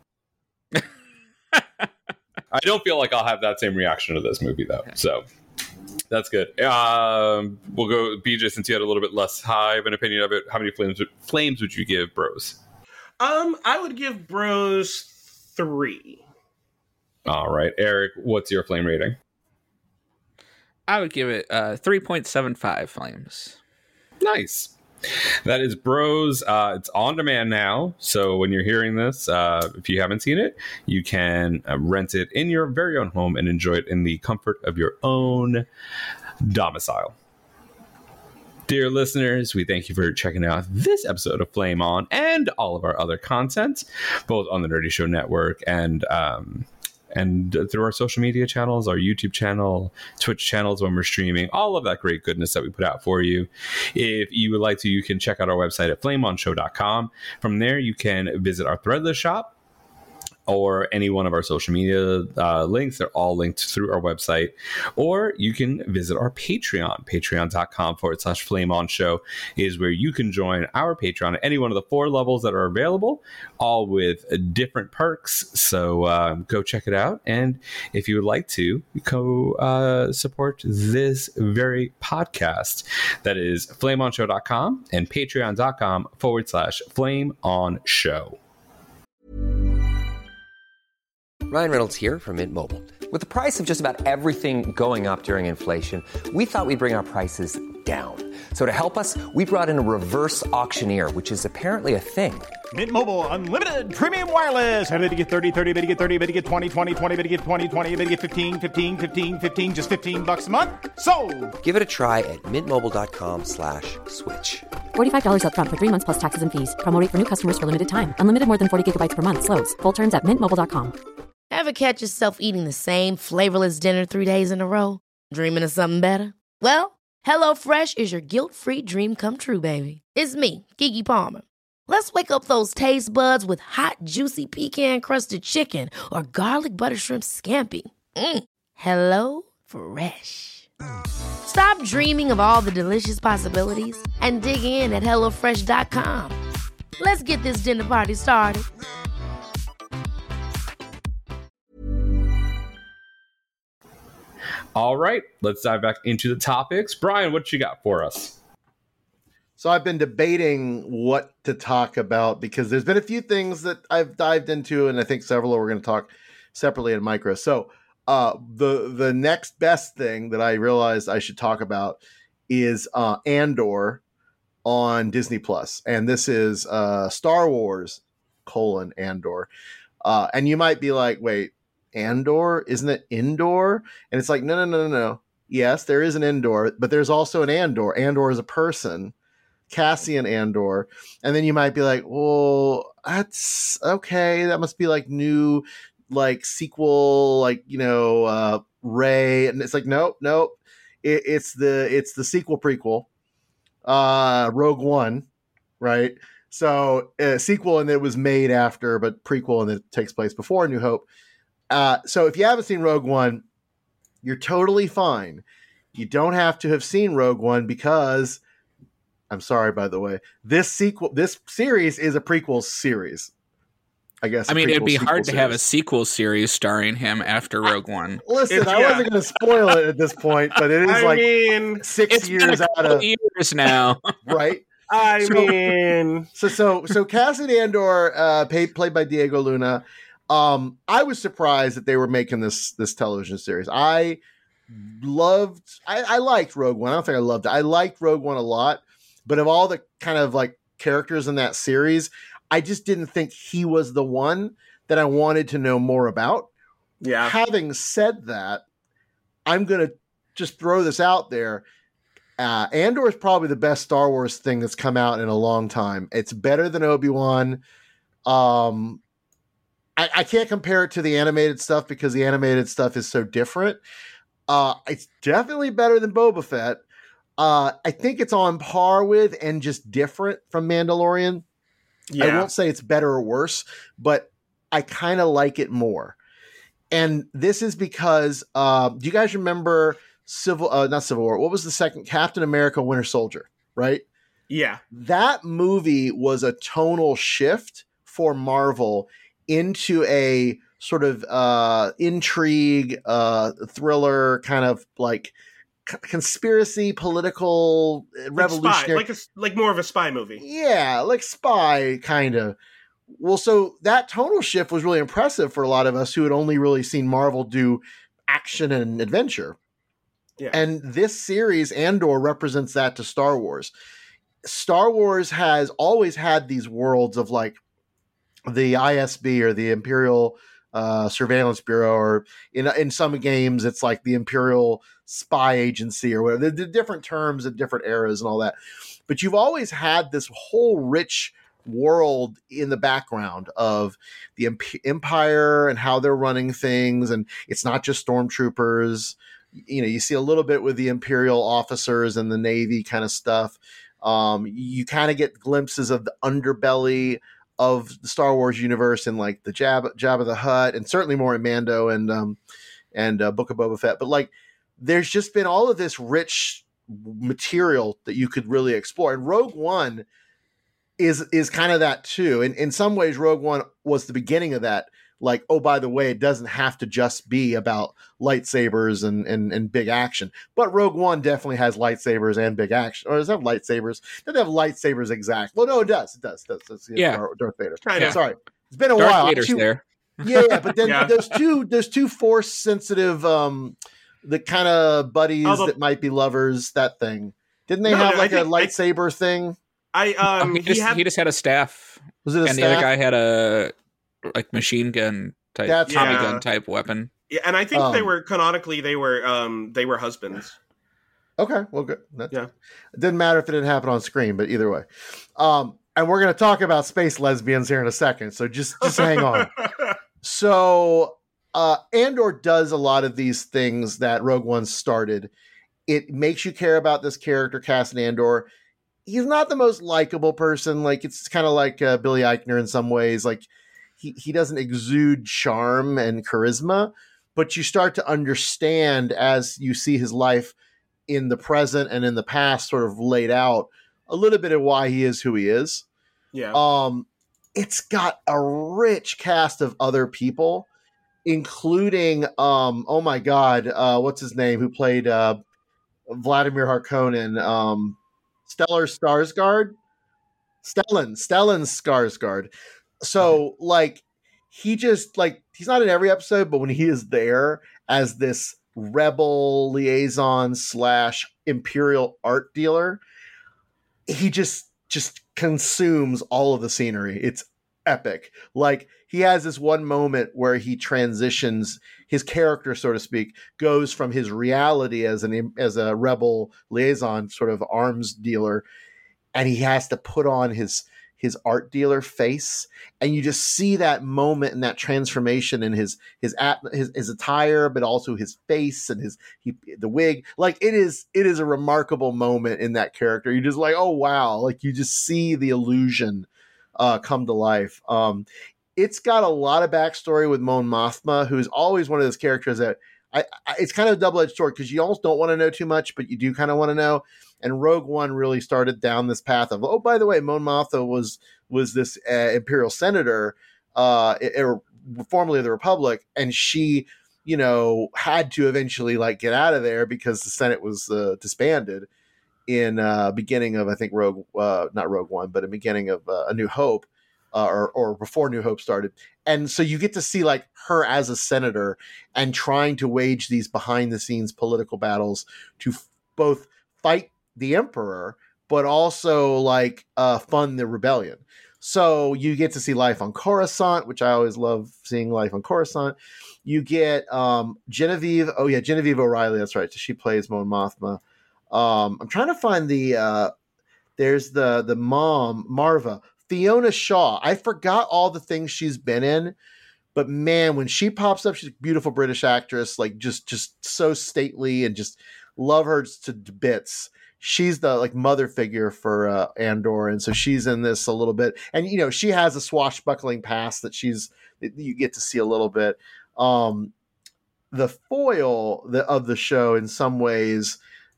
I don't feel like I'll have that same reaction to this movie, though. So that's good. We'll go, BJ, since you had a little bit less high of an opinion of it. How many flames would you give Bros? I would give Bros 3. All right. Eric, what's your flame rating? I would give it 3.75 flames. Nice. That is Bros. It's on demand now. So when you're hearing this, if you haven't seen it, you can rent it in your very own home and enjoy it in the comfort of your own domicile. Dear listeners, we thank you for checking out this episode of Flame On and all of our other content, both on the Nerdy Show Network and through our social media channels, our YouTube channel, Twitch channels when we're streaming, all of that great goodness that we put out for you. If you would like to, you can check out our website at flameonshow.com. From there, you can visit our Threadless shop or any one of our social media links. They're all linked through our website. Or you can visit our Patreon. Patreon.com/FlameOnShow is where you can join our Patreon at any one of the 4 levels that are available, all with different perks. So go check it out. And if you would like to, go support this very podcast. That is FlameOnShow.com and Patreon.com/FlameOnShow. Ryan Reynolds here from Mint Mobile. With the price of just about everything going up during inflation, we thought we'd bring our prices down. So to help us, we brought in a reverse auctioneer, which is apparently a thing. Mint Mobile Unlimited Premium Wireless. How to get 30, 30, bit to get 30, bit to get 20, 20, 20, bit to get 20, 20, bit to get 15, 15, 15, 15, just $15 a month? Sold! Give it a try at mintmobile.com/switch. $45 up front for 3 months plus taxes and fees. Promo rate for new customers for limited time. Unlimited more than 40 gigabytes per month. Slows full terms at mintmobile.com. Ever catch yourself eating the same flavorless dinner 3 days in a row? Dreaming of something better? Well, HelloFresh is your guilt-free dream come true, baby. It's me, Keke Palmer. Let's wake up those taste buds with hot, juicy pecan-crusted chicken or garlic butter shrimp scampi. Hello Fresh. Stop dreaming of all the delicious possibilities and dig in at HelloFresh.com. Let's get this dinner party started. All right, let's dive back into the topics. Brian, what you got for us? So I've been debating what to talk about because there's been a few things that I've dived into, and I think several we're going to talk separately in micro. So the next best thing that I realized I should talk about is Andor on Disney Plus, and this is Star Wars : Andor. And you might be like, wait, Andor? Isn't it Indoor? And it's like, no. Yes, there is an Endor, but there's also an Andor. Andor is a person, Cassian Andor. And then you might be like, well, that's okay. That must be like new, like sequel, like, Rey. And it's like, nope. It's the sequel prequel, Rogue One, right? So sequel, and it was made after, but prequel, and it takes place before New Hope. So if you haven't seen Rogue One, you're totally fine. You don't have to have seen Rogue One because, I'm sorry, by the way, this series is a prequel series. I guess. I mean, it'd be hard to have a sequel series starring him after Rogue One. Listen, I wasn't going to spoil it at this point, but it is 6 years out of years now, right? So Cassian Andor, played by Diego Luna. I was surprised that they were making this television series. I liked Rogue One. I don't think I loved it. I liked Rogue One a lot, but of all the kind of like characters in that series, I just didn't think he was the one that I wanted to know more about. Yeah. Having said that, I'm going to just throw this out there. Andor is probably the best Star Wars thing that's come out in a long time. It's better than Obi-Wan. I can't compare it to the animated stuff because the animated stuff is so different. It's definitely better than Boba Fett. I think it's on par with and just different from Mandalorian. Yeah. I won't say it's better or worse, but I kind of like it more. And this is because, do you guys remember not Civil War? What was the second? Captain America: Winter Soldier, right? Yeah. That movie was a tonal shift for Marvel into a sort of intrigue, thriller, kind of like conspiracy, political, revolutionary, like more of a spy movie. Yeah, like spy kind of. Well, so that tonal shift was really impressive for a lot of us who had only really seen Marvel do action and adventure. Yeah. And this series, Andor, represents that to Star Wars. Star Wars has always had these worlds of like the ISB or the Imperial Surveillance Bureau, or in some games it's like the Imperial Spy Agency or whatever. The different terms in different eras and all that. But you've always had this whole rich world in the background of the Empire and how they're running things, and it's not just stormtroopers. You see a little bit with the Imperial officers and the Navy kind of stuff. You kind of get glimpses of the underbelly of the Star Wars universe and like the Jabba the Hutt, and certainly more in Mando and Book of Boba Fett. But like, there's just been all of this rich material that you could really explore. And Rogue One is kind of that too. And in some ways, Rogue One was the beginning of that. Like, oh, by the way, it doesn't have to just be about lightsabers and big action. But Rogue One definitely has lightsabers and big action. Or does it have lightsabers? It doesn't have lightsabers exact. Well, no, it does. It does. Yeah. Darth Vader. Yeah. Sorry. It's been a Darth while. Vader's there. Yeah, but then there's two force sensitive, the kind of buddies that might be lovers, that thing. Didn't they have like a lightsaber thing? He just had a staff. Was it a and staff? The other guy had a like machine gun type, Tommy gun type weapon. Yeah, and I think they were husbands. Okay, well, good. It didn't matter if it didn't happen on screen, but either way. And we're going to talk about space lesbians here in a second, so just hang on. So Andor does a lot of these things that Rogue One started. It makes you care about this character, Cassian Andor. He's not the most likable person. Like, it's kind of like Billy Eichner in some ways. Like, he doesn't exude charm and charisma, but you start to understand as you see his life in the present and in the past sort of laid out a little bit of why he is who he is. Yeah. It's got a rich cast of other people, including, oh my God, what's his name? Who played Vladimir Harkonnen? Stellan Skarsgård. So like, he's not in every episode, but when he is there as this rebel liaison / imperial art dealer, he just consumes all of the scenery. It's epic. Like, he has this one moment where he transitions his character, so to speak, goes from his reality as a rebel liaison sort of arms dealer, and he has to put on his art dealer face, and you just see that moment and that transformation in his attire, but also his face and the wig. Like, it is a remarkable moment in that character. You're just like, oh wow, like you just see the illusion come to life. It's got a lot of backstory with Mon Mothma, who's always one of those characters that it's kind of a double-edged sword, because you almost don't want to know too much, but you do kind of want to know. And Rogue One really started down this path of, oh, by the way, Mon Mothma was this Imperial senator, formerly of the Republic, and she, had to eventually get out of there because the Senate was disbanded in beginning of, I think, not Rogue One, but in beginning of A New Hope, or before New Hope started. And so you get to see her as a senator and trying to wage these behind the scenes political battles to both fight the Emperor, but also fund the rebellion. So you get to see life on Coruscant, which I always love seeing life on Coruscant. You get Genevieve. Oh yeah, Genevieve O'Reilly. That's right. She plays Mon Mothma. I'm trying to find there's the mom, Marva, Fiona Shaw. I forgot all the things she's been in, but man, when she pops up, she's a beautiful British actress, just so stately, and just love her to bits. She's the mother figure for Andor, and so she's in this a little bit. And she has a swashbuckling past that you get to see a little bit. The foil of the show, in some ways,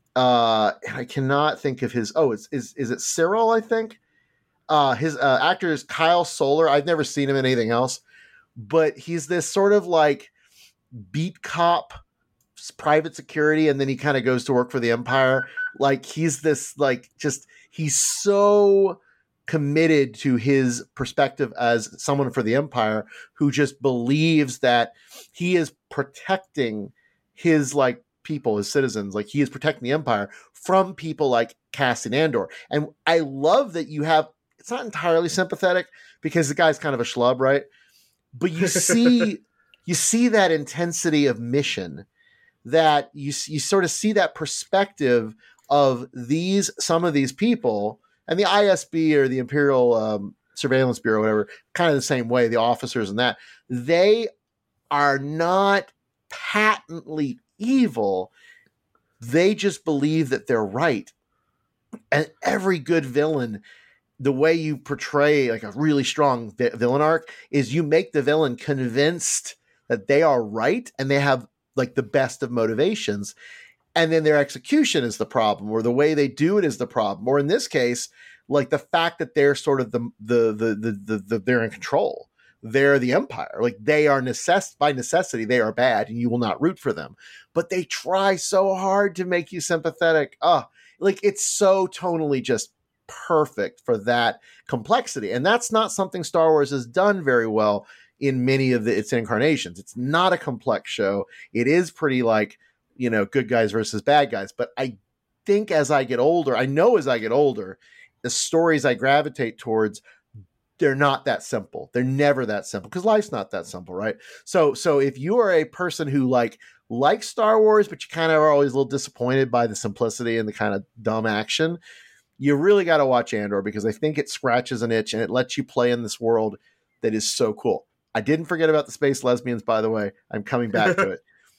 I cannot think of his. Oh, is it Cyril? I think his actor is Kyle Soller. I've never seen him in anything else, but he's this sort of beat cop, private security, and then he kind of goes to work for the Empire. He's this he's so committed to his perspective as someone for the Empire, who just believes that he is protecting his people, his citizens. He is protecting the Empire from people like Cassian Andor. And I love that it's not entirely sympathetic, because the guy's kind of a schlub, right? But you see that intensity of mission, that you sort of see that perspective of some of these people, and the ISB, or the Imperial Surveillance Bureau, whatever, kind of the same way, the officers and that, they are not patently evil. They just believe that they're right. And every good villain, the way you portray a really strong villain arc, is you make the villain convinced that they are right, and they have the best of motivations, and then their execution is the problem, or the way they do it is the problem, or in this case, the fact that they're sort of they're in control. They're the Empire. They are by necessity, they are bad, and you will not root for them. But they try so hard to make you sympathetic. It's so tonally just perfect for that complexity. And that's not something Star Wars has done very well in many of its incarnations. It's not a complex show. It is pretty good guys versus bad guys. But I think as I get older, the stories I gravitate towards, they're not that simple. They're never that simple, because life's not that simple, right? So if you are a person who likes Star Wars, but you kind of are always a little disappointed by the simplicity and the kind of dumb action, you really got to watch Andor, because I think it scratches an itch, and it lets you play in this world that is so cool. I didn't forget about the space lesbians, by the way. I'm coming back to it.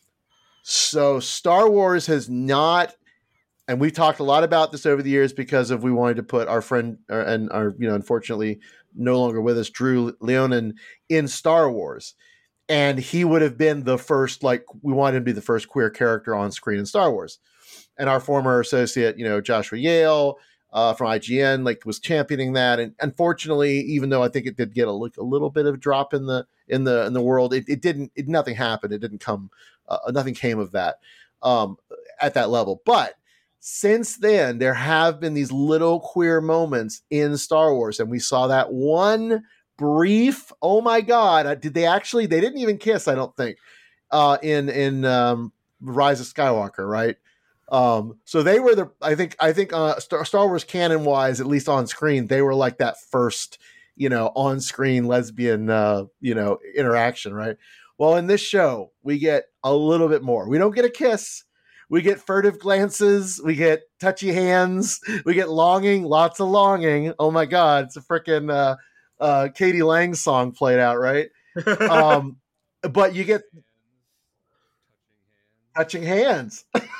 So Star Wars has not, and we've talked a lot about this over the years, because we wanted to put our friend and our, unfortunately no longer with us, Drew Leonin, in Star Wars. And he would have been the first, we wanted him to be the first queer character on screen in Star Wars. And our former associate, Joshua Yale, from IGN, was championing that. And unfortunately, even though I think it did get a little bit of a drop in the world, nothing happened. It didn't come, nothing came of that at that level. But since then, there have been these little queer moments in Star Wars, and we saw that one brief. Oh my God! They didn't even kiss, I don't think, in Rise of Skywalker, right? So they were I think Star Wars canon wise, at least on screen, they were like that first, on screen lesbian, interaction, right? Well, in this show, we get a little bit more. We don't get a kiss. We get furtive glances. We get touchy hands. We get longing, lots of longing. Oh my God. It's a freaking, Katie Lang song played out, right? But you get touching hands.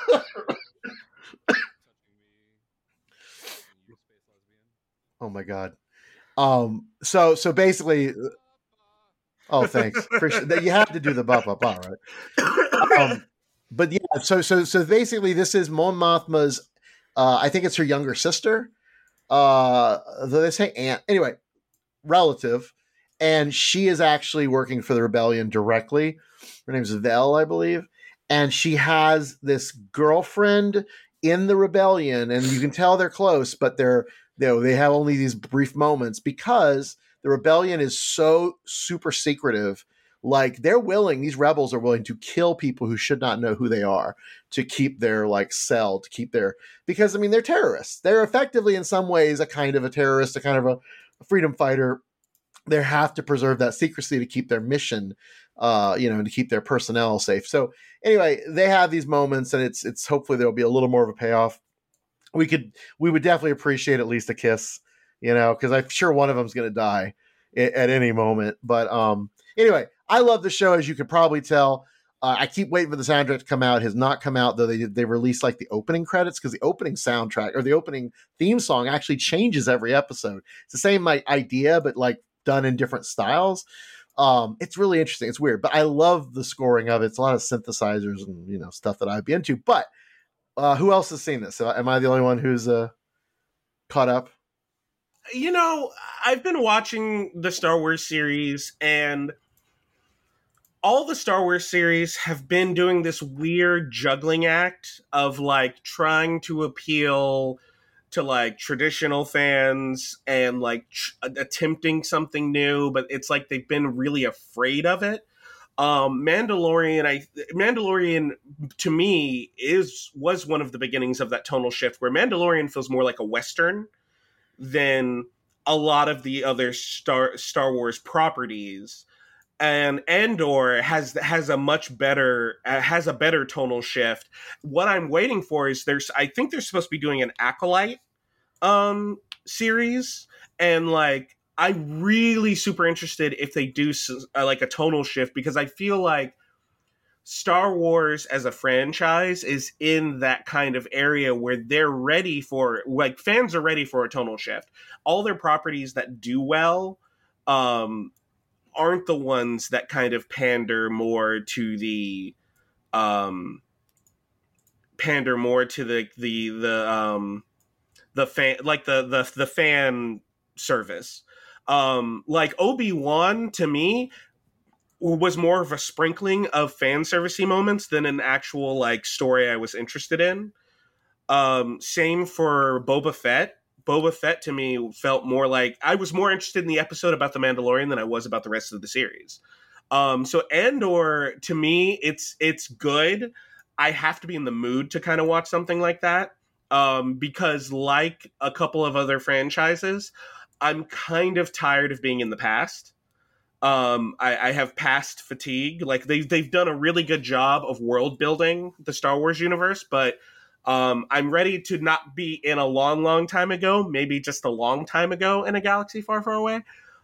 Oh my God. So basically, oh, thanks. Appreciate that. You have to do the ba ba ba, right? But yeah, so basically, this is Mon Mothma's. I think it's her younger sister. Though they say aunt. Anyway, relative, and she is actually working for the rebellion directly. Her name's Vel, I believe, and she has this girlfriend in the rebellion, and you can tell they're close, but they have only these brief moments because the rebellion is so super secretive. Like these rebels are willing to kill people who should not know who they are to keep their cell, because they're terrorists. They're effectively in some ways a kind of a terrorist, a kind of a freedom fighter. They have to preserve that secrecy to keep their mission, and to keep their personnel safe. So anyway, they have these moments, and it's hopefully there'll be a little more of a payoff. We would definitely appreciate at least a kiss, because I'm sure one of them's going to die at any moment. But anyway, I love the show, as you could probably tell. I keep waiting for the soundtrack to come out. It has not come out, though. They released the opening credits, because the opening soundtrack or the opening theme song actually changes every episode. It's the same idea, but done in different styles. It's really interesting. It's weird, but I love the scoring of it. It's a lot of synthesizers and stuff that I'd be into. But who else has seen this? Am I the only one who's caught up? I've been watching the Star Wars series, and all the Star Wars series have been doing this weird juggling act of trying to appeal to traditional fans and attempting something new, but it's they've been really afraid of it. Mandalorian to me was one of the beginnings of that tonal shift, where Mandalorian feels more like a Western than a lot of the other Star Wars properties. And Andor has a much better has a better tonal shift. What I'm waiting for is I think they're supposed to be doing an Acolyte series, and I'm really super interested if they do a tonal shift, because I feel like Star Wars as a franchise is in that kind of area where they're ready for fans are ready for a tonal shift. All their properties that do well aren't the ones that kind of pander more to the fan, the fan service. Obi-Wan to me was more of a sprinkling of fan servicey moments than an actual story I was interested in. Same for Boba Fett. Boba Fett to me felt more I was more interested in the episode about the Mandalorian than I was about the rest of the series. So Andor to me, it's good. I have to be in the mood to kind of watch something like that. Because like a couple of other franchises, I'm kind of tired of being in the past. I have past fatigue. They've done a really good job of world building the Star Wars universe, but I'm ready to not be in a long, long time ago, maybe just a long time ago in a galaxy far, far away.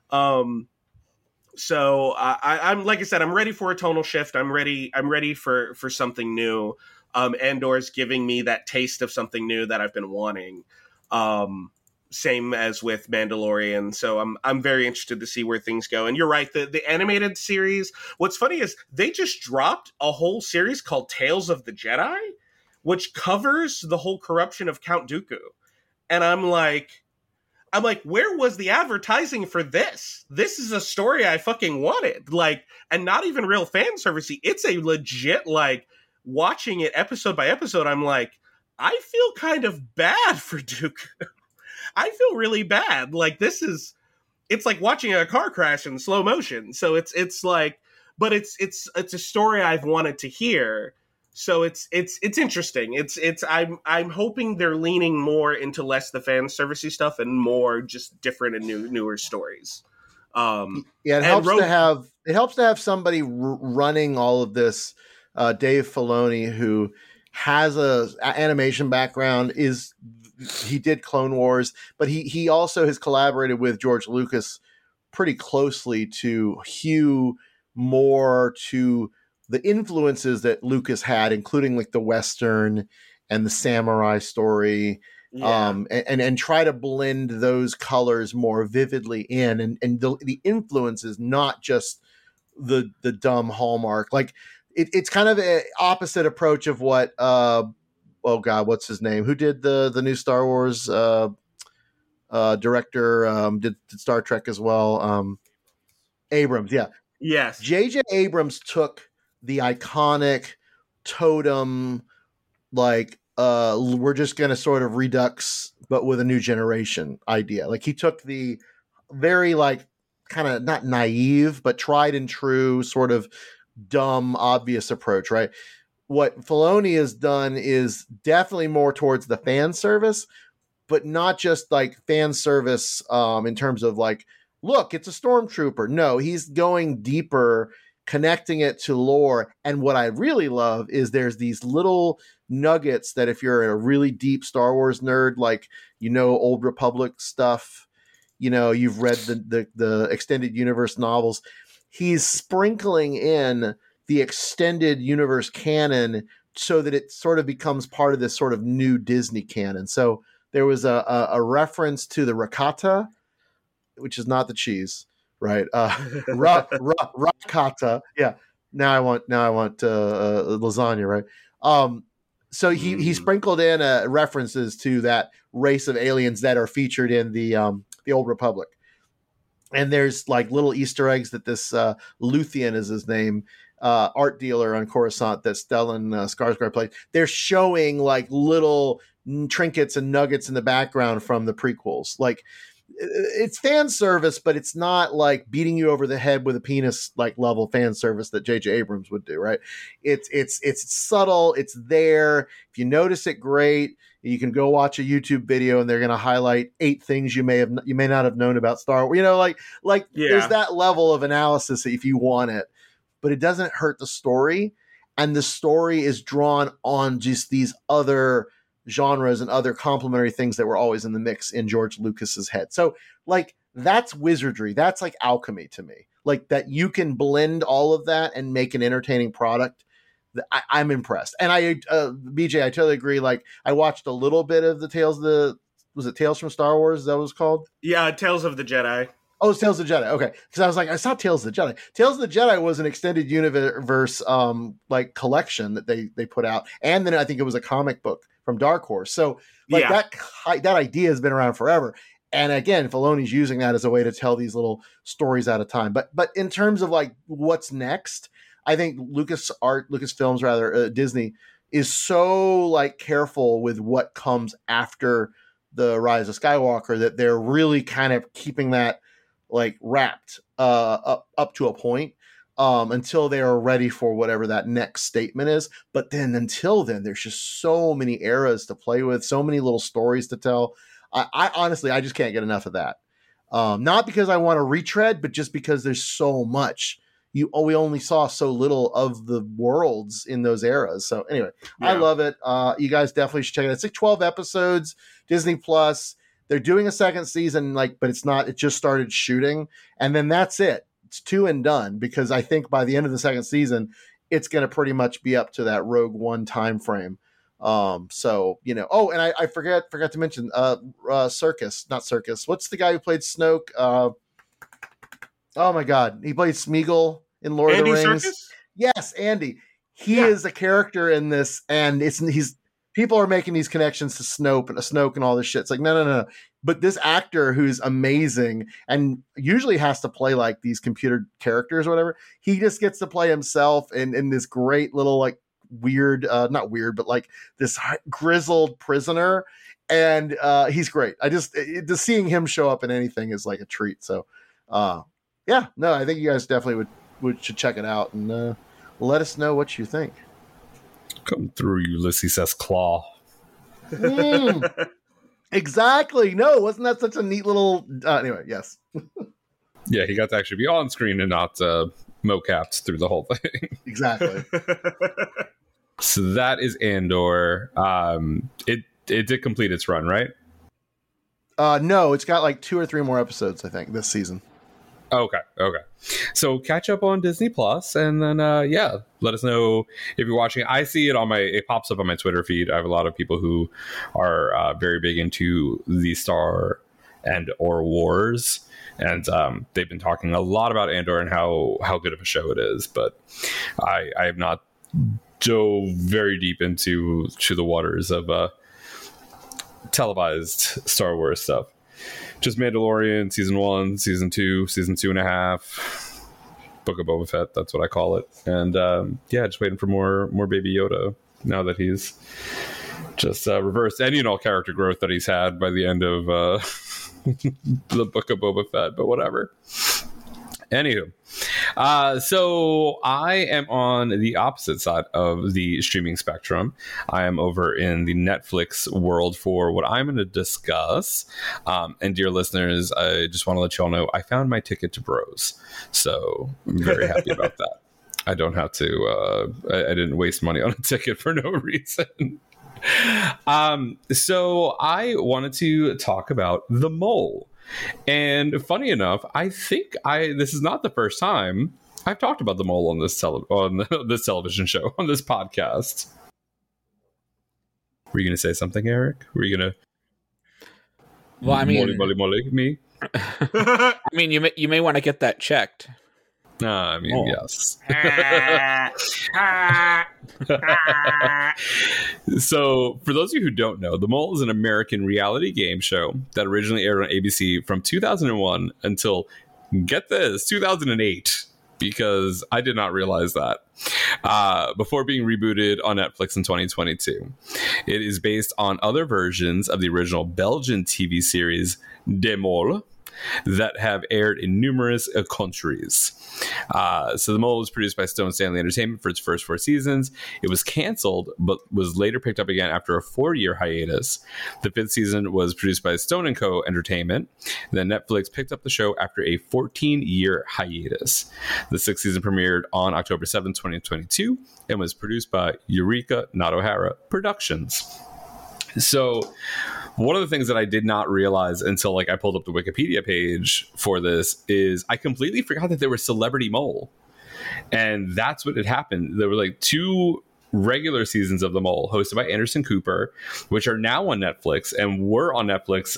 So I'm like I said, I'm ready for a tonal shift. I'm ready for something new. Andor's giving me that taste of something new that I've been wanting. Same as with Mandalorian. So I'm very interested to see where things go. And you're right, the animated series, what's funny is they just dropped a whole series called Tales of the Jedi, which covers the whole corruption of Count Dooku. And I'm like, where was the advertising for this? This is a story I fucking wanted. And not even real fan servicey. It's a legit, watching it episode by episode, I'm like, I feel kind of bad for Dooku. I feel really bad. It's like watching a car crash in slow motion. So it's but it's a story I've wanted to hear. So it's interesting. I'm hoping they're leaning more into less the fan servicey stuff and more just different and newer stories. It helps to have somebody running all of this. Dave Filoni, who has a animation background, he did Clone Wars, but he also has collaborated with George Lucas pretty closely to hew more to the influences that Lucas had, including like the Western and the samurai story, and try to blend those colors more vividly in, and the influence is not just the dumb Hallmark. Like it's kind of an opposite approach of what what's his name? Who did the new Star Wars director? Did Star Trek as well? Abrams, yeah. Yes. J.J. Abrams took the iconic totem, like we're just going to sort of redux, but with a new generation idea. Like he took the very like kind of not naive, but tried and true sort of dumb, obvious approach, right? What Filoni has done is definitely more towards the fan service, but not just like fan service in terms of like, look, it's a stormtrooper. No, he's going deeper, connecting it to lore. And what I really love is there's these little nuggets that if you're a really deep Star Wars nerd, like, Old Republic stuff, you've read the extended universe novels, he's sprinkling in the extended universe canon so that it sort of becomes part of this sort of new Disney canon. So there was a reference to the ricotta, which is not the cheese, right? Ricotta. Yeah. Now I want lasagna, right? So he sprinkled in references to that race of aliens that are featured in the Old Republic. And there's like little Easter eggs that this Luthian is his name, art dealer on Coruscant that Stellan Skarsgård played. They're showing like little trinkets and nuggets in the background from the prequels. Like it's fan service, but it's not like beating you over the head with a penis like level fan service that J.J. Abrams would do, right? It's subtle. It's there. If you notice it, great. You can go watch a YouTube video and they're going to highlight 8 things you may not have known about Star Wars. There's that level of analysis if you want it, but it doesn't hurt the story. And the story is drawn on just these other genres and other complementary things that were always in the mix in George Lucas's head. So like that's wizardry. That's like alchemy to me. Like that you can blend all of that and make an entertaining product. I'm impressed. And BJ, I totally agree. Like I watched a little bit of the was it Tales from Star Wars? Is that what it was called? Yeah. Tales of the Jedi. Oh, it's Tales of the Jedi. Okay. Because I was like, I saw Tales of the Jedi. Tales of the Jedi was an extended universe like collection that they put out. And then I think it was a comic book from Dark Horse. So like that idea has been around forever. And again, Filoni's using that as a way to tell these little stories at a time. But in terms of like what's next, I think Lucasfilms, Disney is so like careful with what comes after the Rise of Skywalker that they're really kind of keeping that like wrapped up to a point until they are ready for whatever that next statement is. But then until then, there's just so many eras to play with, so many little stories to tell. I honestly, I just can't get enough of that. Not because I want to retread, but just because there's so much. We only saw so little of the worlds in those eras. So anyway, I love it. You guys definitely should check it out. It's like 12 episodes, Disney Plus. They're doing a second season, but it's not, it just started shooting. And then that's it. It's 2 and done, because I think by the end of the second season, it's going to pretty much be up to that Rogue One time frame. So, and I forgot to mention, Circus. What's the guy who played Snoke? Oh my God. He played Smeagol in Lord of the Rings. Serkis? Yes, Andy. He is a character in this, and people are making these connections to Snoke and all this shit. It's like, no. But this actor who's amazing and usually has to play like these computer characters or whatever, he just gets to play himself in this great little like weird, not weird, but like this grizzled prisoner. And he's great. Just seeing him show up in anything is like a treat. So, I think you guys definitely should check it out and let us know what you think. Come through, Ulysses S. Claw. Exactly. No, wasn't that such a neat little... anyway, yes. Yeah, he got to actually be on screen and not mocapped through the whole thing. Exactly. So that is Andor. It did complete its run, right? No, it's got like 2 or 3 more episodes, I think, this season. Okay. So catch up on Disney Plus, and then let us know if you're watching. I see it it pops up on my Twitter feed. I have a lot of people who are very big into the Star and or Wars, and they've been talking a lot about Andor and how good of a show it is. But I have not dove very deep into the waters of televised Star Wars stuff. Just Mandalorian, season 1, season 2, season 2.5, Book of Boba Fett, that's what I call it. And just waiting for more Baby Yoda now that he's just reversed any and all character growth that he's had by the end of the Book of Boba Fett, but whatever. Anywho, so I am on the opposite side of the streaming spectrum. I am over in the Netflix world for what I'm going to discuss. And dear listeners, I just want to let you all know I found my ticket to Bros. So I'm very happy about that. I don't have to, I didn't waste money on a ticket for no reason. So I wanted to talk about The Mole. And funny enough, I think this is not the first time I've talked about The Mole on this television show, on this podcast. Were you going to say something, Eric? Were you going to? Well, I mean, me. I mean, you may want to get that checked. I mean, yes. So, for those of you who don't know, The Mole is an American reality game show that originally aired on ABC from 2001 until, get this, 2008, because I did not realize that, before being rebooted on Netflix in 2022. It is based on other versions of the original Belgian TV series De Mol that have aired in numerous countries. So The Mole was produced by Stone Stanley Entertainment for its first 4 seasons. It was canceled, but was later picked up again after a 4-year hiatus. The 5th season was produced by Stone & Co. Entertainment. Then Netflix picked up the show after a 14-year hiatus. The 6th season premiered on October 7, 2022, and was produced by Eureka Notohara Productions. So one of the things that I did not realize until I pulled up the Wikipedia page for this is I completely forgot that there was Celebrity Mole. And that's what had happened. There were 2 regular seasons of The Mole hosted by Anderson Cooper, which are now on Netflix and were on Netflix,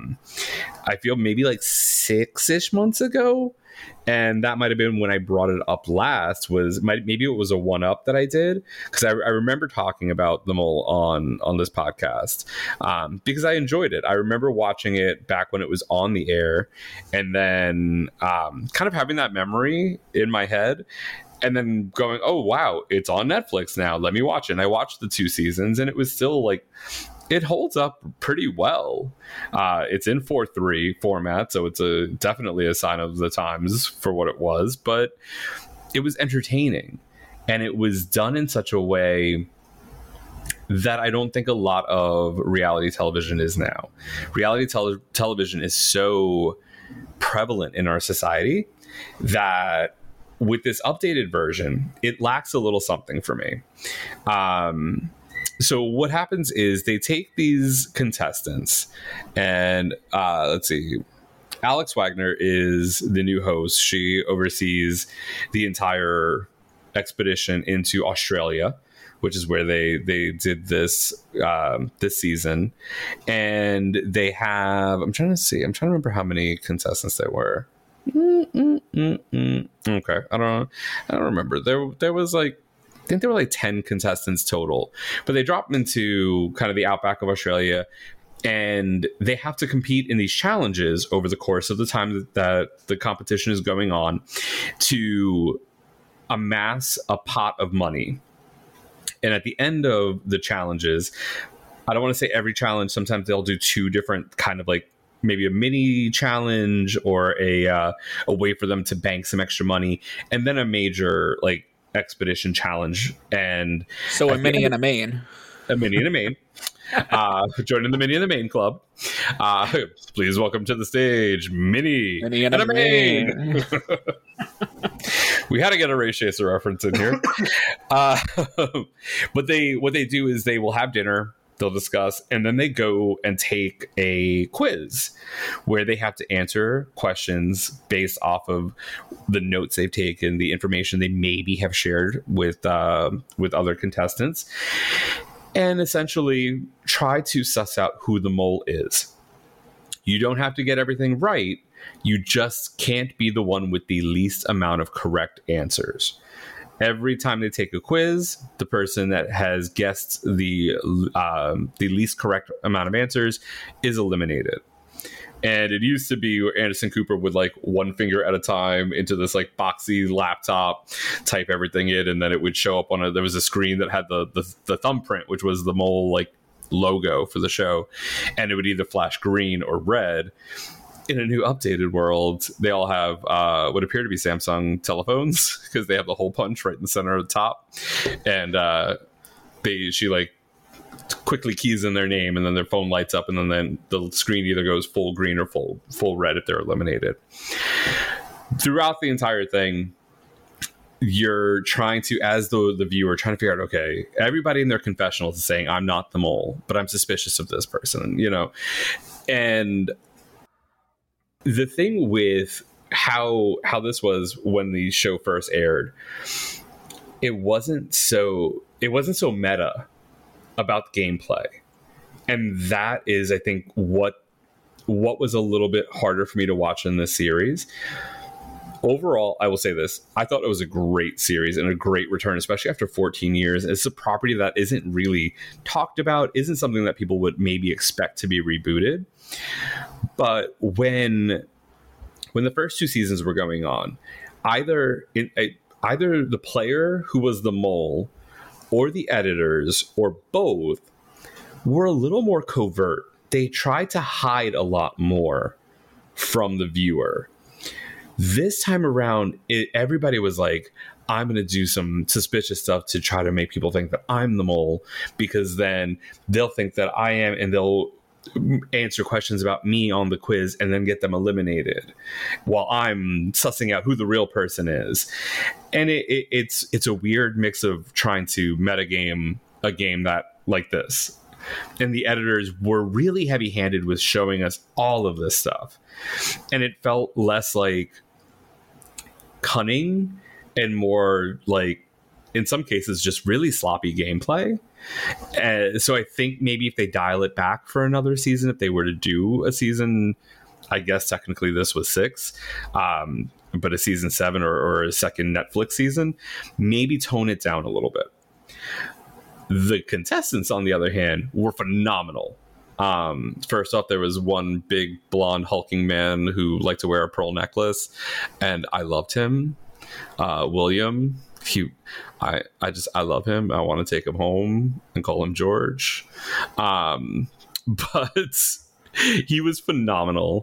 I feel maybe 6-ish months ago. And that might have been when I brought it up last. Maybe it was a one-up that I did, because I remember talking about The Mole on this podcast, because I enjoyed it. I remember watching it back when it was on the air, and then kind of having that memory in my head, and then going, oh, wow, it's on Netflix now. Let me watch it. And I watched the 2 seasons, and it was still it holds up pretty well. It's in 4:3 format, so it's definitely a sign of the times for what it was, but it was entertaining, and it was done in such a way that I don't think a lot of reality television is now. Reality television is so prevalent in our society that with this updated version, it lacks a little something for me. So what happens is they take these contestants and let's see, Alex Wagner is the new host. She oversees the entire expedition into Australia, which is where they did this season. And they have, I'm trying to remember how many contestants there were. Okay. I don't remember. There was I think there were 10 contestants total, but they drop them into kind of the outback of Australia, and they have to compete in these challenges over the course of the time that the competition is going on to amass a pot of money. And at the end of the challenges, I don't want to say every challenge, sometimes they'll do 2 different kind of maybe a mini challenge or a way for them to bank some extra money, and then a major expedition challenge, and so a mini and a main. A mini and a main. Joining the Mini and the Main Club. Please welcome to the stage, Mini and a Main. We had to get a Ray Chaser reference in here. But what they do is they will have dinner, they'll discuss, and then they go and take a quiz where they have to answer questions based off of the notes they've taken, the information they maybe have shared with other contestants, and essentially try to suss out who the mole is. You don't have to get everything right. You just can't be the one with the least amount of correct answers. Every time they take a quiz, the person that has guessed the least correct amount of answers is eliminated. And it used to be where Anderson Cooper would like one finger at a time into this like boxy laptop, type everything in, and then it would show up on there was a screen that had the thumbprint, which was the mole like logo for the show, and it would either flash green or red. In a new updated world, they all have what appear to be Samsung telephones because they have the hole punch right in the center of the top, and she like quickly keys in their name, and then their phone lights up, and then the screen either goes full green or full red if they're eliminated. Throughout the entire thing, you're trying to, as the viewer, trying to figure out, okay, everybody in their confessionals is saying, I'm not the mole, but I'm suspicious of this person, you know? And the thing with how this was when the show first aired, it wasn't so meta about the gameplay. And that is, I think, what was a little bit harder for me to watch in this series. Overall, I will say this. I thought it was a great series and a great return, especially after 14 years. It's a property that isn't really talked about, isn't something that people would maybe expect to be rebooted. But when the first two seasons were going on, either the player who was the mole or the editors or both were a little more covert. They tried to hide a lot more from the viewer. This time around, everybody was like, I'm going to do some suspicious stuff to try to make people think that I'm the mole, because then they'll think that I am, and they'll answer questions about me on the quiz and then get them eliminated while I'm sussing out who the real person is. And it's a weird mix of trying to metagame a game that like this. And the editors were really heavy-handed with showing us all of this stuff. And it felt less like cunning and more like, in some cases, just really sloppy gameplay. So I think maybe if they dial it back for another season, if they were to do a season, I guess technically this was 6, but a season 7 or a second Netflix season, maybe tone it down a little bit. The contestants, on the other hand, were phenomenal. First off, there was one big blonde hulking man who liked to wear a pearl necklace, and I loved him. William, I love him. I want to take him home and call him George. But he was phenomenal.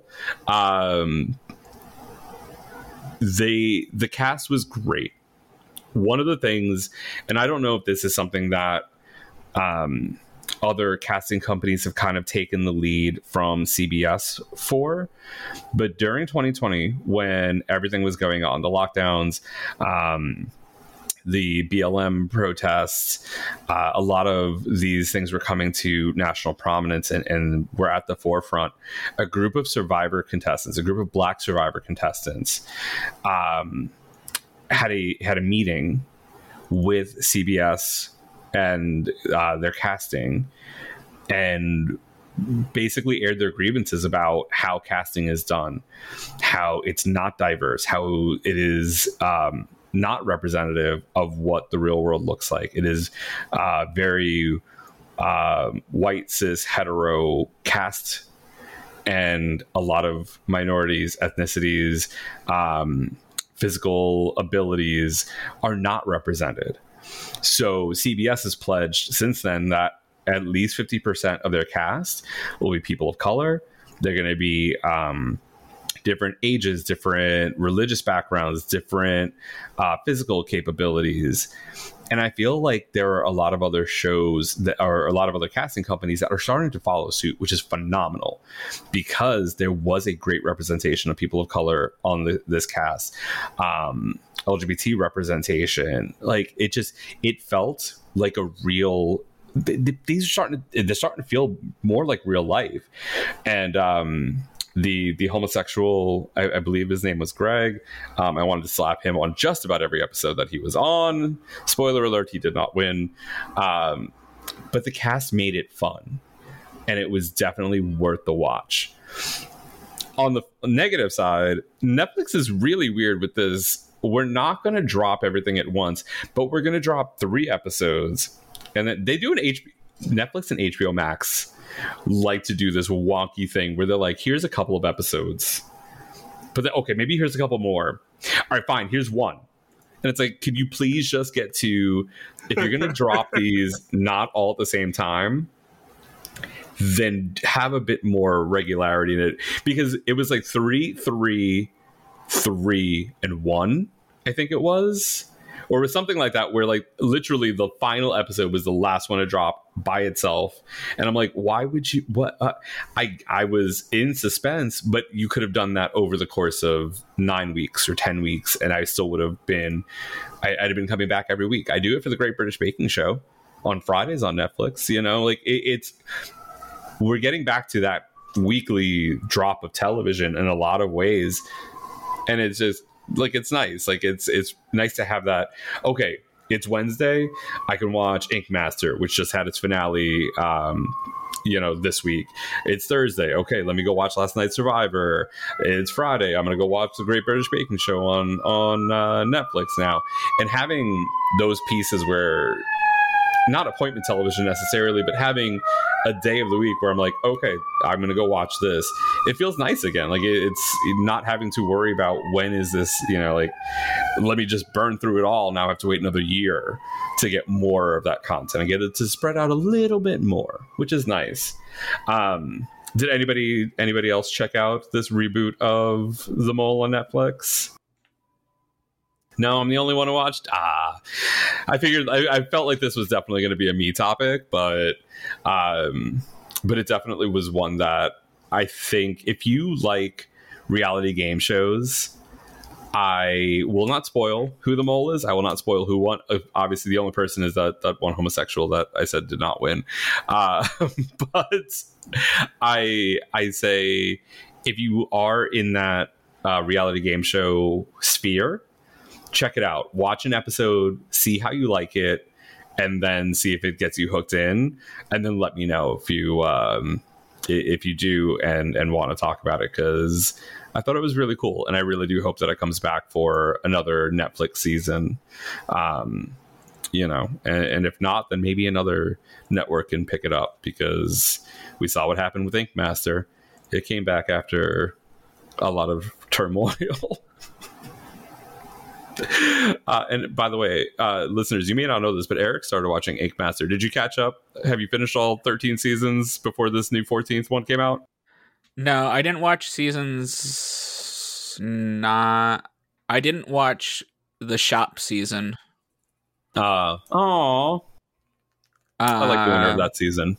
The cast was great. One of the things, and I don't know if this is something that other casting companies have kind of taken the lead from CBS for, but during 2020, when everything was going on, the lockdowns, the BLM protests, a lot of these things were coming to national prominence and were at the forefront. A group of Survivor contestants, a group of Black Survivor contestants, had a meeting with CBS and their casting, and basically aired their grievances about how casting is done, how it's not diverse, how it is not representative of what the real world looks like. It is very white, cis, hetero cast, and a lot of minorities, ethnicities, physical abilities are not represented. So CBS has pledged since then that at least 50% of their cast will be people of color. They're going to be different ages, different religious backgrounds, different physical capabilities. And I feel like there are a lot of other shows that are a lot of other casting companies that are starting to follow suit, which is phenomenal because there was a great representation of people of color on this cast. LGBT representation, like it felt like a real. They're starting to feel more like real life, and the homosexual, I believe his name was Greg. I wanted to slap him on just about every episode that he was on. Spoiler alert: he did not win, but the cast made it fun, and it was definitely worth the watch. On the negative side, Netflix is really weird with this. We're not going to drop everything at once, but we're going to drop 3 episodes. And then they do Netflix and HBO Max like to do this wonky thing where they're like, here's a couple of episodes. But then, okay, maybe here's a couple more. All right, fine, here's one. And it's like, can you please just get to, if you're going to drop these not all at the same time, then have a bit more regularity in it. Because it was like 3, 3, 3, and 1, I think it was. Or it was something like that, where like literally the final episode was the last one to drop by itself. And I'm like, why would you? What? I was in suspense, but you could have done that over the course of 9 weeks or 10 weeks, and I still would have been. I'd have been coming back every week. I do it for the Great British Baking Show on Fridays on Netflix. You know, like it's we're getting back to that weekly drop of television in a lot of ways, and it's just. Like it's nice. Like it's nice to have that. Okay, it's Wednesday. I can watch Ink Master, which just had its finale. This week. It's Thursday. Okay, let me go watch last night's Survivor. It's Friday. I'm gonna go watch the Great British Baking Show on Netflix now. And having those pieces where not appointment television necessarily, but having a day of the week where I'm like, okay, I'm going to go watch this. It feels nice again. Like it's not having to worry about when is this, like, let me just burn through it all. Now I have to wait another year to get more of that content and get it to spread out a little bit more, which is nice. Did anybody else check out this reboot of The Mole on Netflix? No, I'm the only one who watched. I figured I felt like this was definitely going to be a me topic, but it definitely was one that I think if you like reality game shows, I will not spoil who the mole is. I will not spoil who won. Obviously, the only person is that one homosexual that I said did not win. But I say if you are in that reality game show sphere, check it out. Watch an episode, see how you like it, and then see if it gets you hooked in. And then let me know if you do and want to talk about it, because I thought it was really cool, and I really do hope that it comes back for another Netflix season. And if not, then maybe another network can pick it up, because we saw what happened with Ink Master. It came back after a lot of turmoil. And by the way, listeners, you may not know this, but Eric started watching Ink Master. Did you catch up? Have you finished all 13 seasons before this new 14th one came out? No, I didn't watch seasons. I didn't watch the shop season. I like the winner of that season.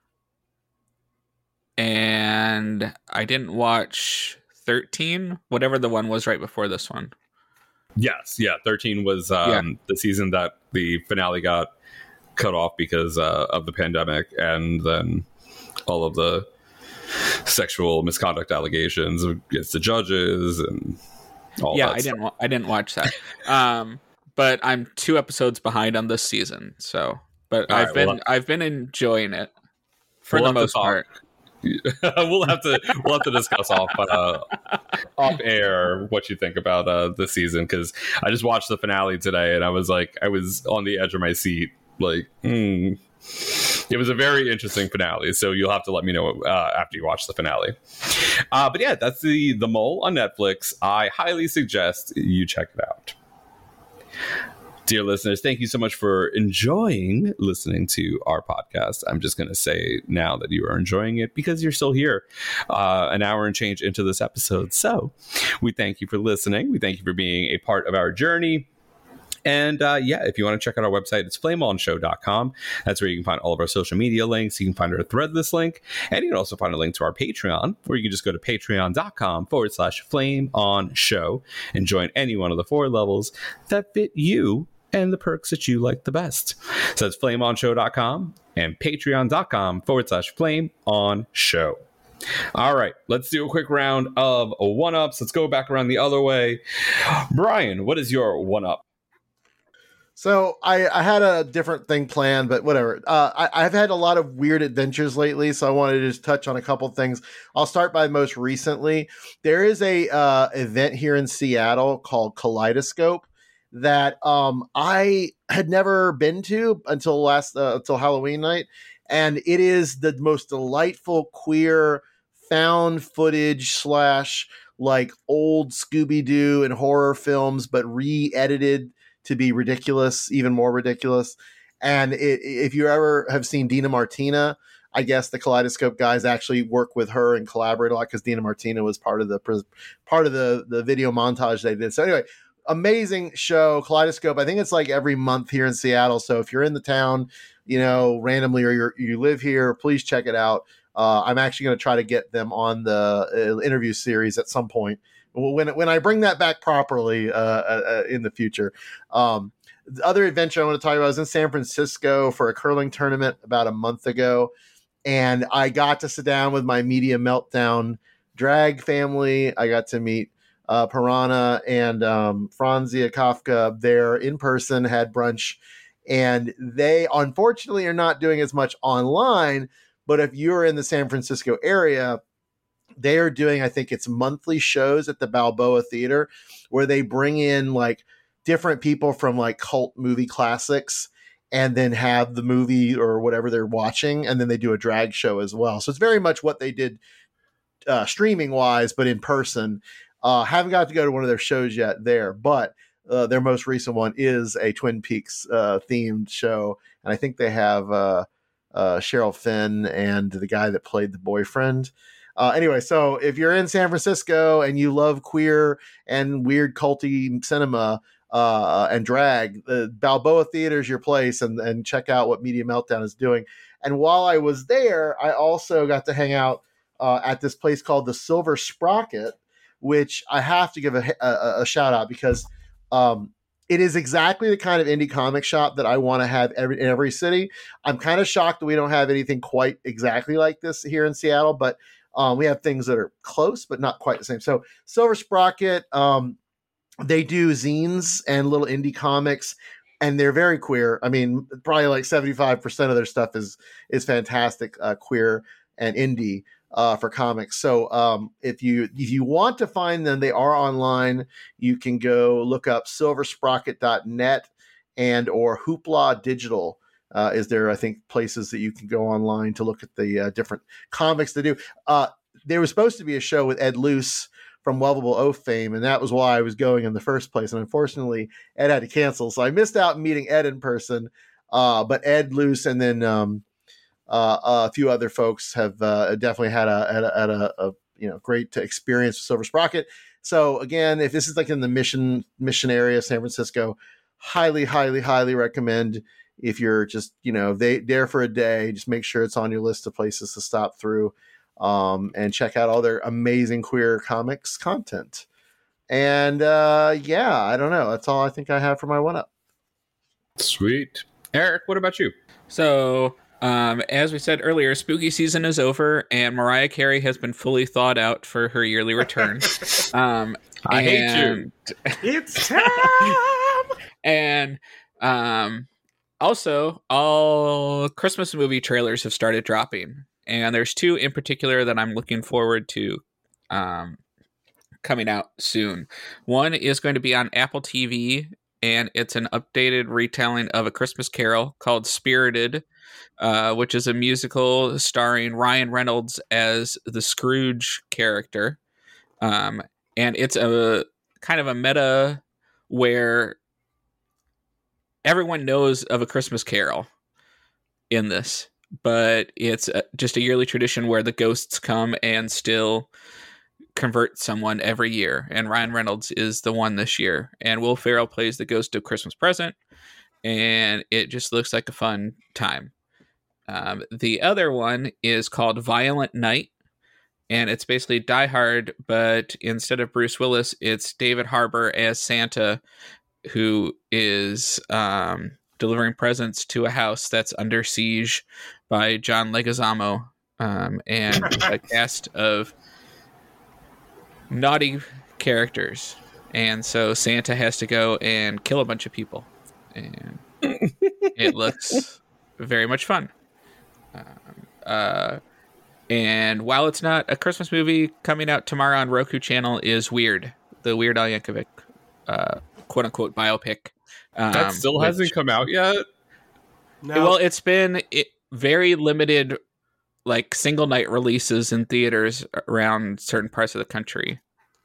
And I didn't watch 13, whatever the one was right before this one. Yes, yeah. 13 was the season that the finale got cut off because of the pandemic, and then all of the sexual misconduct allegations against the judges and all that. Yeah, I didn't watch that. But I'm 2 episodes behind on this season. So, but I've been enjoying it for the most part. we'll have to discuss off air what you think about the season, because I just watched the finale today and I was on the edge of my seat. It was a very interesting finale, so you'll have to let me know after you watch the finale. But yeah, that's the Mole on Netflix. I highly suggest you check it out. Dear listeners, thank you so much for enjoying listening to our podcast. I'm just going to say now that you are enjoying it because you're still here an hour and change into this episode. So we thank you for listening. We thank you for being a part of our journey. And if you want to check out our website, it's flameonshow.com. That's where you can find all of our social media links. You can find our Threadless link. And you can also find a link to our Patreon, where you can just go to patreon.com/flameonshow and join any one of the 4 levels that fit you and the perks that you like the best. So that's flameonshow.com and patreon.com/flameonshow. All right, let's do a quick round of 1-ups. Let's go back around the other way. Brian, what is your 1-up? So I had a different thing planned, but whatever. I've had a lot of weird adventures lately, so I wanted to just touch on a couple things. I'll start by most recently. There is a event here in Seattle called Kaleidoscope that I had never been to until Halloween night, and it is the most delightful queer found footage / like old Scooby-Doo and horror films, but re-edited to be ridiculous, even more ridiculous. And if you ever have seen Dina Martina, I guess the Kaleidoscope guys actually work with her and collaborate a lot because Dina Martina was part of the video montage they did. So anyway, amazing show, Kaleidoscope. I think it's like every month here in Seattle. So if you're in the town, randomly, or you live here, please check it out. I'm actually going to try to get them on the interview series at some point when I bring that back properly in the future. The other adventure I want to talk about, I was in San Francisco for a curling tournament about a month ago, and I got to sit down with my Media Meltdown drag family. I got to meet Piranha and Franzia Kafka there in person, had brunch, and they unfortunately are not doing as much online, but if you're in the San Francisco area, they are doing, I think it's monthly shows at the Balboa Theater where they bring in like different people from like cult movie classics and then have the movie or whatever they're watching. And then they do a drag show as well. So it's very much what they did streaming wise, but in person. Haven't got to go to one of their shows yet there, but their most recent one is a Twin Peaks themed show. And I think they have Cheryl Finn and the guy that played the boyfriend. Anyway, so if you're in San Francisco and you love queer and weird culty cinema and drag, the Balboa Theater is your place, and check out what Media Meltdown is doing. And while I was there, I also got to hang out at this place called the Silver Sprocket, which I have to give a shout out because it is exactly the kind of indie comic shop that I want to have in every city. I'm kind of shocked that we don't have anything quite exactly like this here in Seattle, but we have things that are close, but not quite the same. So Silver Sprocket, they do zines and little indie comics, and they're very queer. I mean, probably like 75% of their stuff is fantastic, queer and indie for comics. So if you want to find them, they are online. You can go look up silversprocket.net and or Hoopla Digital. Is there, I think, places that you can go online to look at the different comics they do. There was supposed to be a show with Ed Luce from Lovable Oath fame, and that was why I was going in the first place. And unfortunately, Ed had to cancel, so I missed out meeting Ed in person. But Ed Luce and then a few other folks have definitely had a great experience with Silver Sprocket. So again, if this is like in the Mission area, San Francisco, highly recommend. If you're just, there for a day, just make sure it's on your list of places to stop through and check out all their amazing queer comics content. And I don't know. That's all I think I have for my 1-up. Sweet. Eric, what about you? So, as we said earlier, spooky season is over and Mariah Carey has been fully thawed out for her yearly return. I hate you. It's time! And also, all Christmas movie trailers have started dropping, and there's 2 in particular that I'm looking forward to coming out soon. One is going to be on Apple TV, and it's an updated retelling of A Christmas Carol called Spirited, which is a musical starring Ryan Reynolds as the Scrooge character. And it's a kind of a meta where everyone knows of A Christmas Carol in this, but it's just a yearly tradition where the ghosts come and still convert someone every year. And Ryan Reynolds is the one this year. And Will Ferrell plays the ghost of Christmas Present. And it just looks like a fun time. The other one is called Violent Night. And it's basically Die Hard, but instead of Bruce Willis, it's David Harbour as Santa, who is delivering presents to a house that's under siege by John Leguizamo and a cast of naughty characters. And so Santa has to go and kill a bunch of people. And it looks very much fun. And while it's not a Christmas movie, coming out tomorrow on Roku channel is Weird, the Weird Al Yankovic quote-unquote biopic. That still hasn't come out yet? No. Well, it's been very limited, like, single-night releases in theaters around certain parts of the country.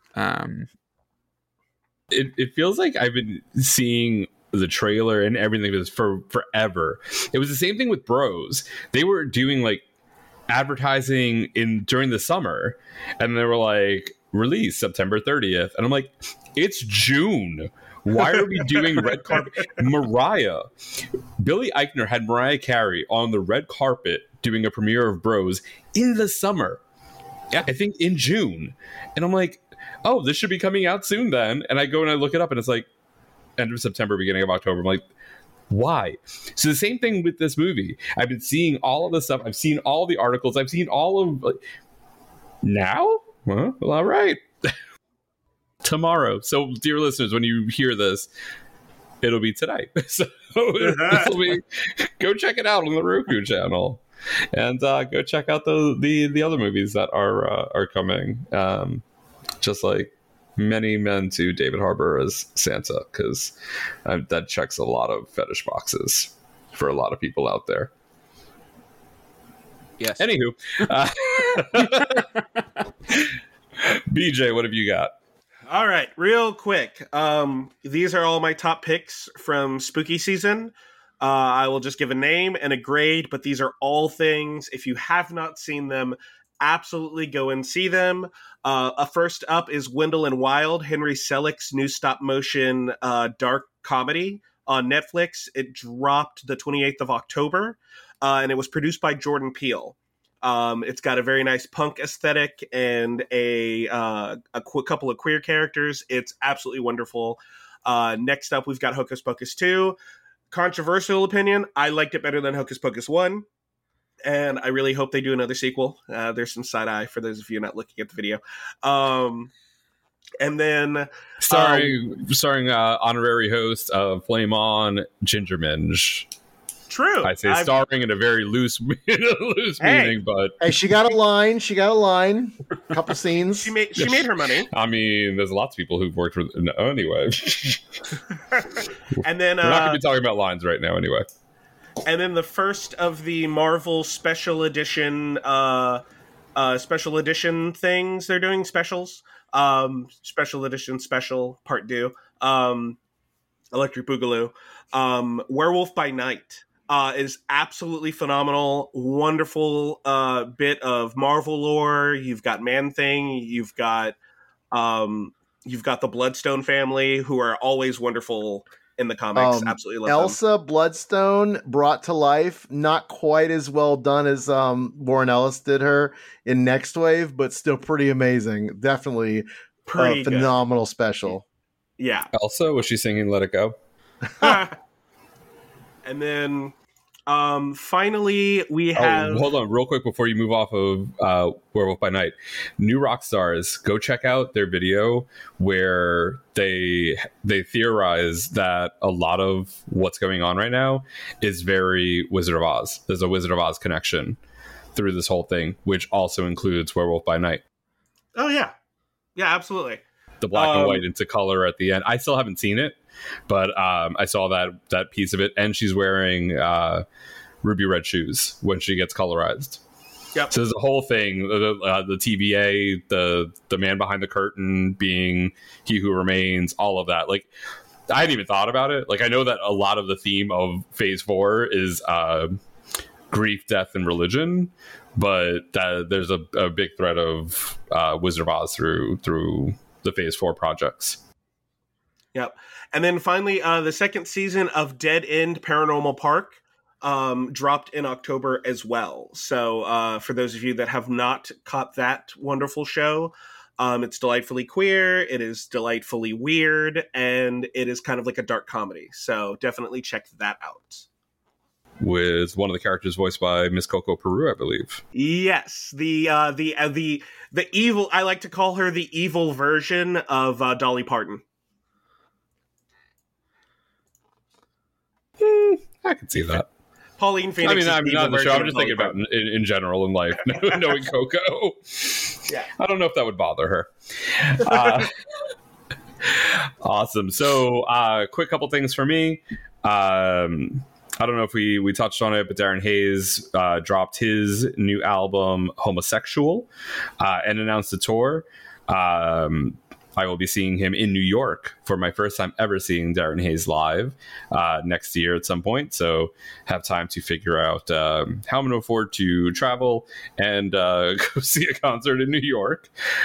It feels like I've been seeing the trailer and everything for forever. It was the same thing with Bros. They were doing, like, advertising during the summer, and they were like, release September 30th, and I'm like, it's June. Why are we doing red carpet? Billy Eichner had Mariah Carey on the red carpet doing a premiere of Bros in the summer. Yeah, I think in June, and I'm like, oh, this should be coming out soon then. And I go and I look it up, and it's like end of September, beginning of October. I'm like, why? So the same thing with this movie. I've been seeing all of this stuff. I've seen all the articles. I've seen all of, like, now? Well, all right. Tomorrow. So, dear listeners, when you hear this, it'll be tonight. So go check it out on the Roku channel, and go check out the other movies that are coming. Just like Many Men to David Harbour as Santa, because that checks a lot of fetish boxes for a lot of people out there. Yes. Anywho, BJ, what have you got? All right, real quick. These are all my top picks from spooky season. I will just give a name and a grade, but these are all things. If you have not seen them, absolutely go and see them. First up is Wendell and Wild, Henry Selick's new stop-motion dark comedy on Netflix. It dropped the 28th of October, and it was produced by Jordan Peele. It's got a very nice punk aesthetic and a couple of queer characters. It's absolutely wonderful. Next up, we've got Hocus Pocus 2. Controversial opinion, I liked it better than Hocus Pocus 1. And I really hope they do another sequel. There's some side eye for those of you not looking at the video. And then starring honorary host of Flame On, Ginger Minge. True. I say starring in a very loose meaning, but hey, she got a line. A couple scenes. She made her money. I mean, there's lots of people who've worked with anyway. And then we're not going to be talking about lines right now, anyway. And then the first of the Marvel special edition things they're doing, specials. Special edition special part 2. Electric Boogaloo. Werewolf by Night is absolutely phenomenal. Wonderful bit of Marvel lore. You've got Man-Thing. You've got the Bloodstone family, who are always wonderful in the comics. Absolutely love Elsa them. Bloodstone brought to life, not quite as well done as Warren Ellis did her in Next Wave, but still pretty amazing. Definitely Pretty phenomenal special. Yeah. Elsa, was she singing Let It Go? And then finally we have hold on real quick before you move off of Werewolf by Night. New Rockstars, go check out their video where they theorize that a lot of what's going on right now is very Wizard of Oz. There's a Wizard of Oz connection through this whole thing, which also includes Werewolf by Night. Oh yeah, absolutely. The black and white into color at the end. I still haven't seen it, but I saw that piece of it, and she's wearing ruby red shoes when she gets colorized. Yep. So there's a whole thing. The TVA, the man behind the curtain being He Who Remains, all of that. Like, I hadn't even thought about it. Like, I know that a lot of the theme of Phase 4 is grief, death, and religion, but there's a big thread of Wizard of Oz through the Phase 4 projects. Yep. And then finally, the second season of Dead End Paranormal Park dropped in October as well. So for those of you that have not caught that wonderful show, it's delightfully queer, it is delightfully weird, and it is kind of like a dark comedy. So definitely check that out. With one of the characters voiced by Miss Coco Peru, I believe. Yes, the evil. I like to call her the evil version of Dolly Parton. I can see that. Pauline Phoenix. I'm not the show. I'm just thinking about in general in life, knowing Coco. Yeah, I don't know if that would bother her. Awesome. So, quick couple things for me. I don't know if we touched on it, but Darren Hayes dropped his new album, Homosexual, and announced a tour. I will be seeing him in New York for my first time ever seeing Darren Hayes live next year at some point. So have time to figure out how I'm going to afford to travel and go see a concert in New York.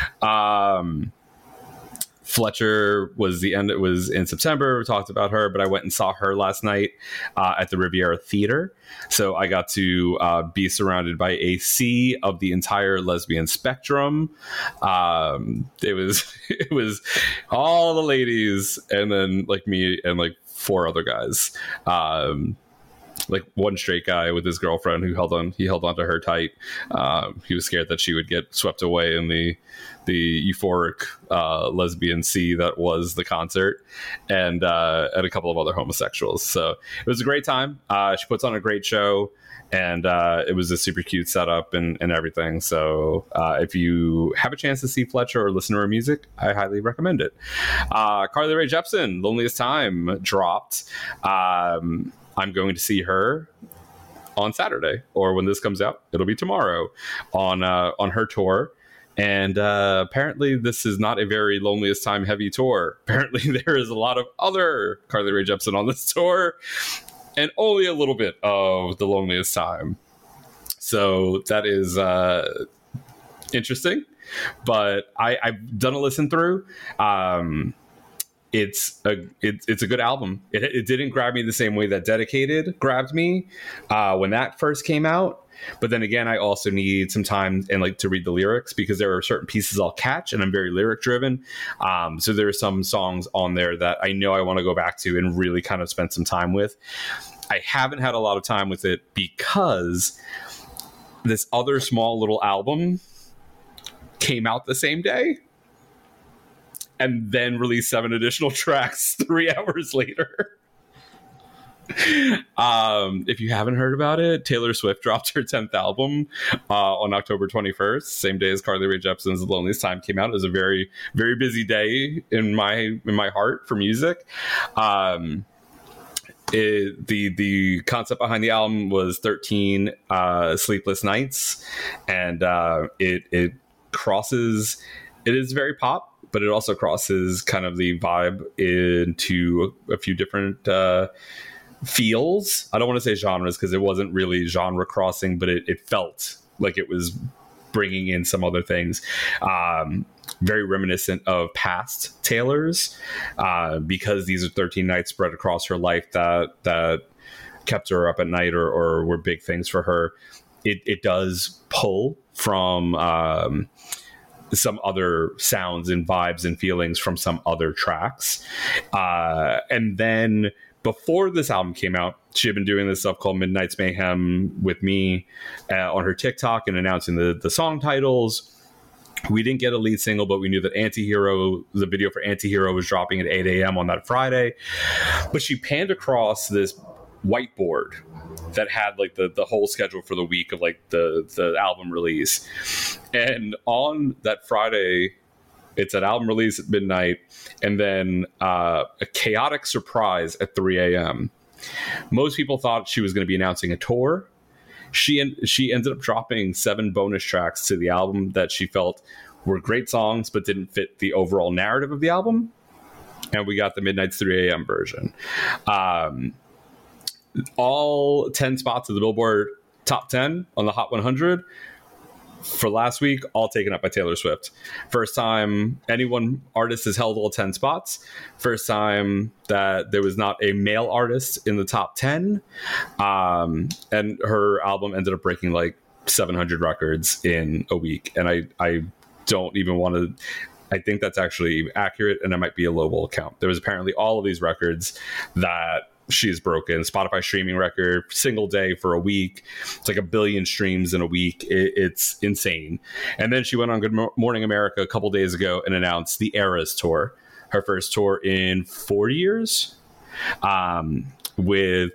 Fletcher was it was in September. We talked about her, but I went and saw her last night at the Riviera Theater. So I got to be surrounded by a sea of the entire lesbian spectrum. It was all the ladies, and then like me and like 4 other guys. Like one straight guy with his girlfriend who held on to her tight. He was scared that she would get swept away in the euphoric lesbian sea that was the concert, and a couple of other homosexuals. So it was a great time. She puts on a great show, and it was a super cute setup and everything. So if you have a chance to see Fletcher or listen to her music, I highly recommend it. Carly Rae Jepsen, Loneliest Time, dropped. I'm going to see her on Saturday, or when this comes out, it'll be tomorrow, on her tour. And apparently this is not a very Loneliest Time heavy tour. Apparently there is a lot of other Carly Rae Jepsen on this tour, and only a little bit of the Loneliest Time. So that is interesting. But I've done a listen through. It's a good album. It didn't grab me the same way that Dedicated grabbed me when that first came out. But then again, I also need some time and like to read the lyrics, because there are certain pieces I'll catch, and I'm very lyric driven. So there are some songs on there that I know I want to go back to and really kind of spend some time with. I haven't had a lot of time with it because this other small little album came out the same day and then released 7 additional tracks 3 hours later. If you haven't heard about it, Taylor Swift dropped her 10th album on October 21st, same day as Carly Rae Jepsen's The Loneliest Time came out. It was a very, very busy day in my heart for music. The concept behind the album was 13 sleepless nights, and it crosses. It is very pop, but it also crosses kind of the vibe into a few different feels. I don't want to say genres, because it wasn't really genre crossing, but it felt like it was bringing in some other things. Very reminiscent of past Taylor's, because these are 13 nights spread across her life that kept her up at night or were big things for her. It does pull from some other sounds and vibes and feelings from some other tracks. And then before this album came out, she had been doing this stuff called Midnight's Mayhem with me on her TikTok and announcing the song titles. We didn't get a lead single, but we knew that Antihero, the video for Antihero, was dropping at 8 a.m. on that Friday. But she panned across this whiteboard that had like the whole schedule for the week of like the album release. And on that Friday, it's an album release at midnight, and then a chaotic surprise at 3 a.m. Most people thought she was going to be announcing a tour. She ended up dropping 7 bonus tracks to the album that she felt were great songs but didn't fit the overall narrative of the album. and we got the Midnight's 3 a.m. version. All 10 spots of the Billboard Top 10 on the Hot 100 for last week, all taken up by Taylor Swift. First time any one artist has held all 10 spots. First time that there was not a male artist in the top 10. And her album ended up breaking like 700 records in a week. And I don't even want to... I think that's actually accurate, and it might be a lowball count. There was apparently all of these records that she's broken. Spotify streaming record, single day for a week. It's like 1 billion streams in a week. It's insane. And then she went on Good Morning America a couple days ago and announced the Eras Tour, her first tour in 4 years, with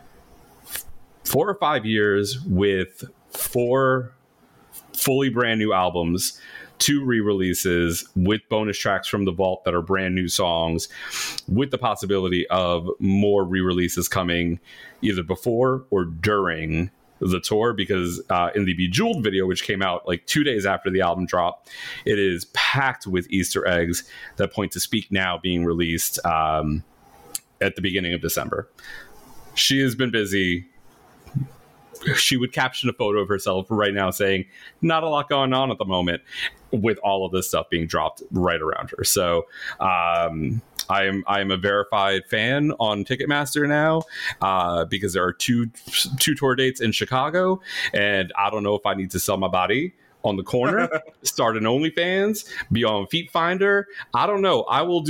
4 or 5 years, with 4 fully brand new albums, 2 re-releases with bonus tracks from the vault that are brand new songs, with the possibility of more re-releases coming either before or during the tour, because in the Bejeweled video, which came out like 2 days after the album dropped, it is packed with Easter eggs that point to Speak Now being released at the beginning of December. She has been busy. She would caption a photo of herself right now saying, not a lot going on at the moment, with all of this stuff being dropped right around her. So I am a verified fan on Ticketmaster now, because there are two tour dates in Chicago, and I don't know if I need to sell my body on the corner, start an OnlyFans, be on Feet Finder. I don't know. I will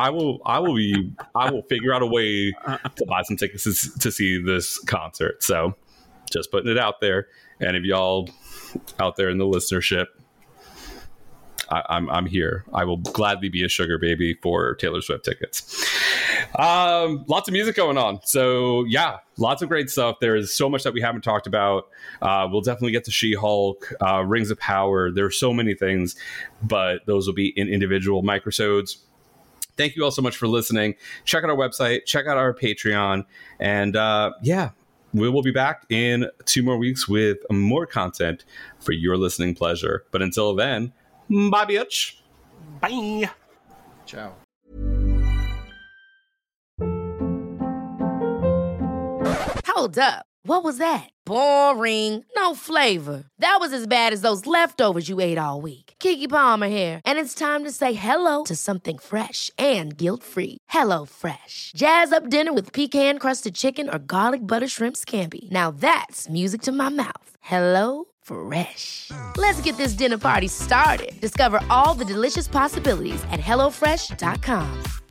figure out a way to buy some tickets to see this concert. So just putting it out there. And if y'all out there in the listenership, I'm here. I will gladly be a sugar baby for Taylor Swift tickets. Lots of music going on. So yeah, lots of great stuff. There is so much that we haven't talked about. We'll definitely get to She-Hulk, Rings of Power. There are so many things, but those will be in individual microsodes. Thank you all so much for listening. Check out our website, check out our Patreon, and yeah, we will be back in 2 more weeks with more content for your listening pleasure. But until then, bye, bitch. Bye. Ciao. Hold up. What was that? Boring. No flavor. That was as bad as those leftovers you ate all week. Keke Palmer here, and it's time to say hello to something fresh and guilt-free. Hello Fresh. Jazz up dinner with pecan-crusted chicken or garlic butter shrimp scampi. Now that's music to my mouth. Hello Fresh. Let's get this dinner party started. Discover all the delicious possibilities at HelloFresh.com.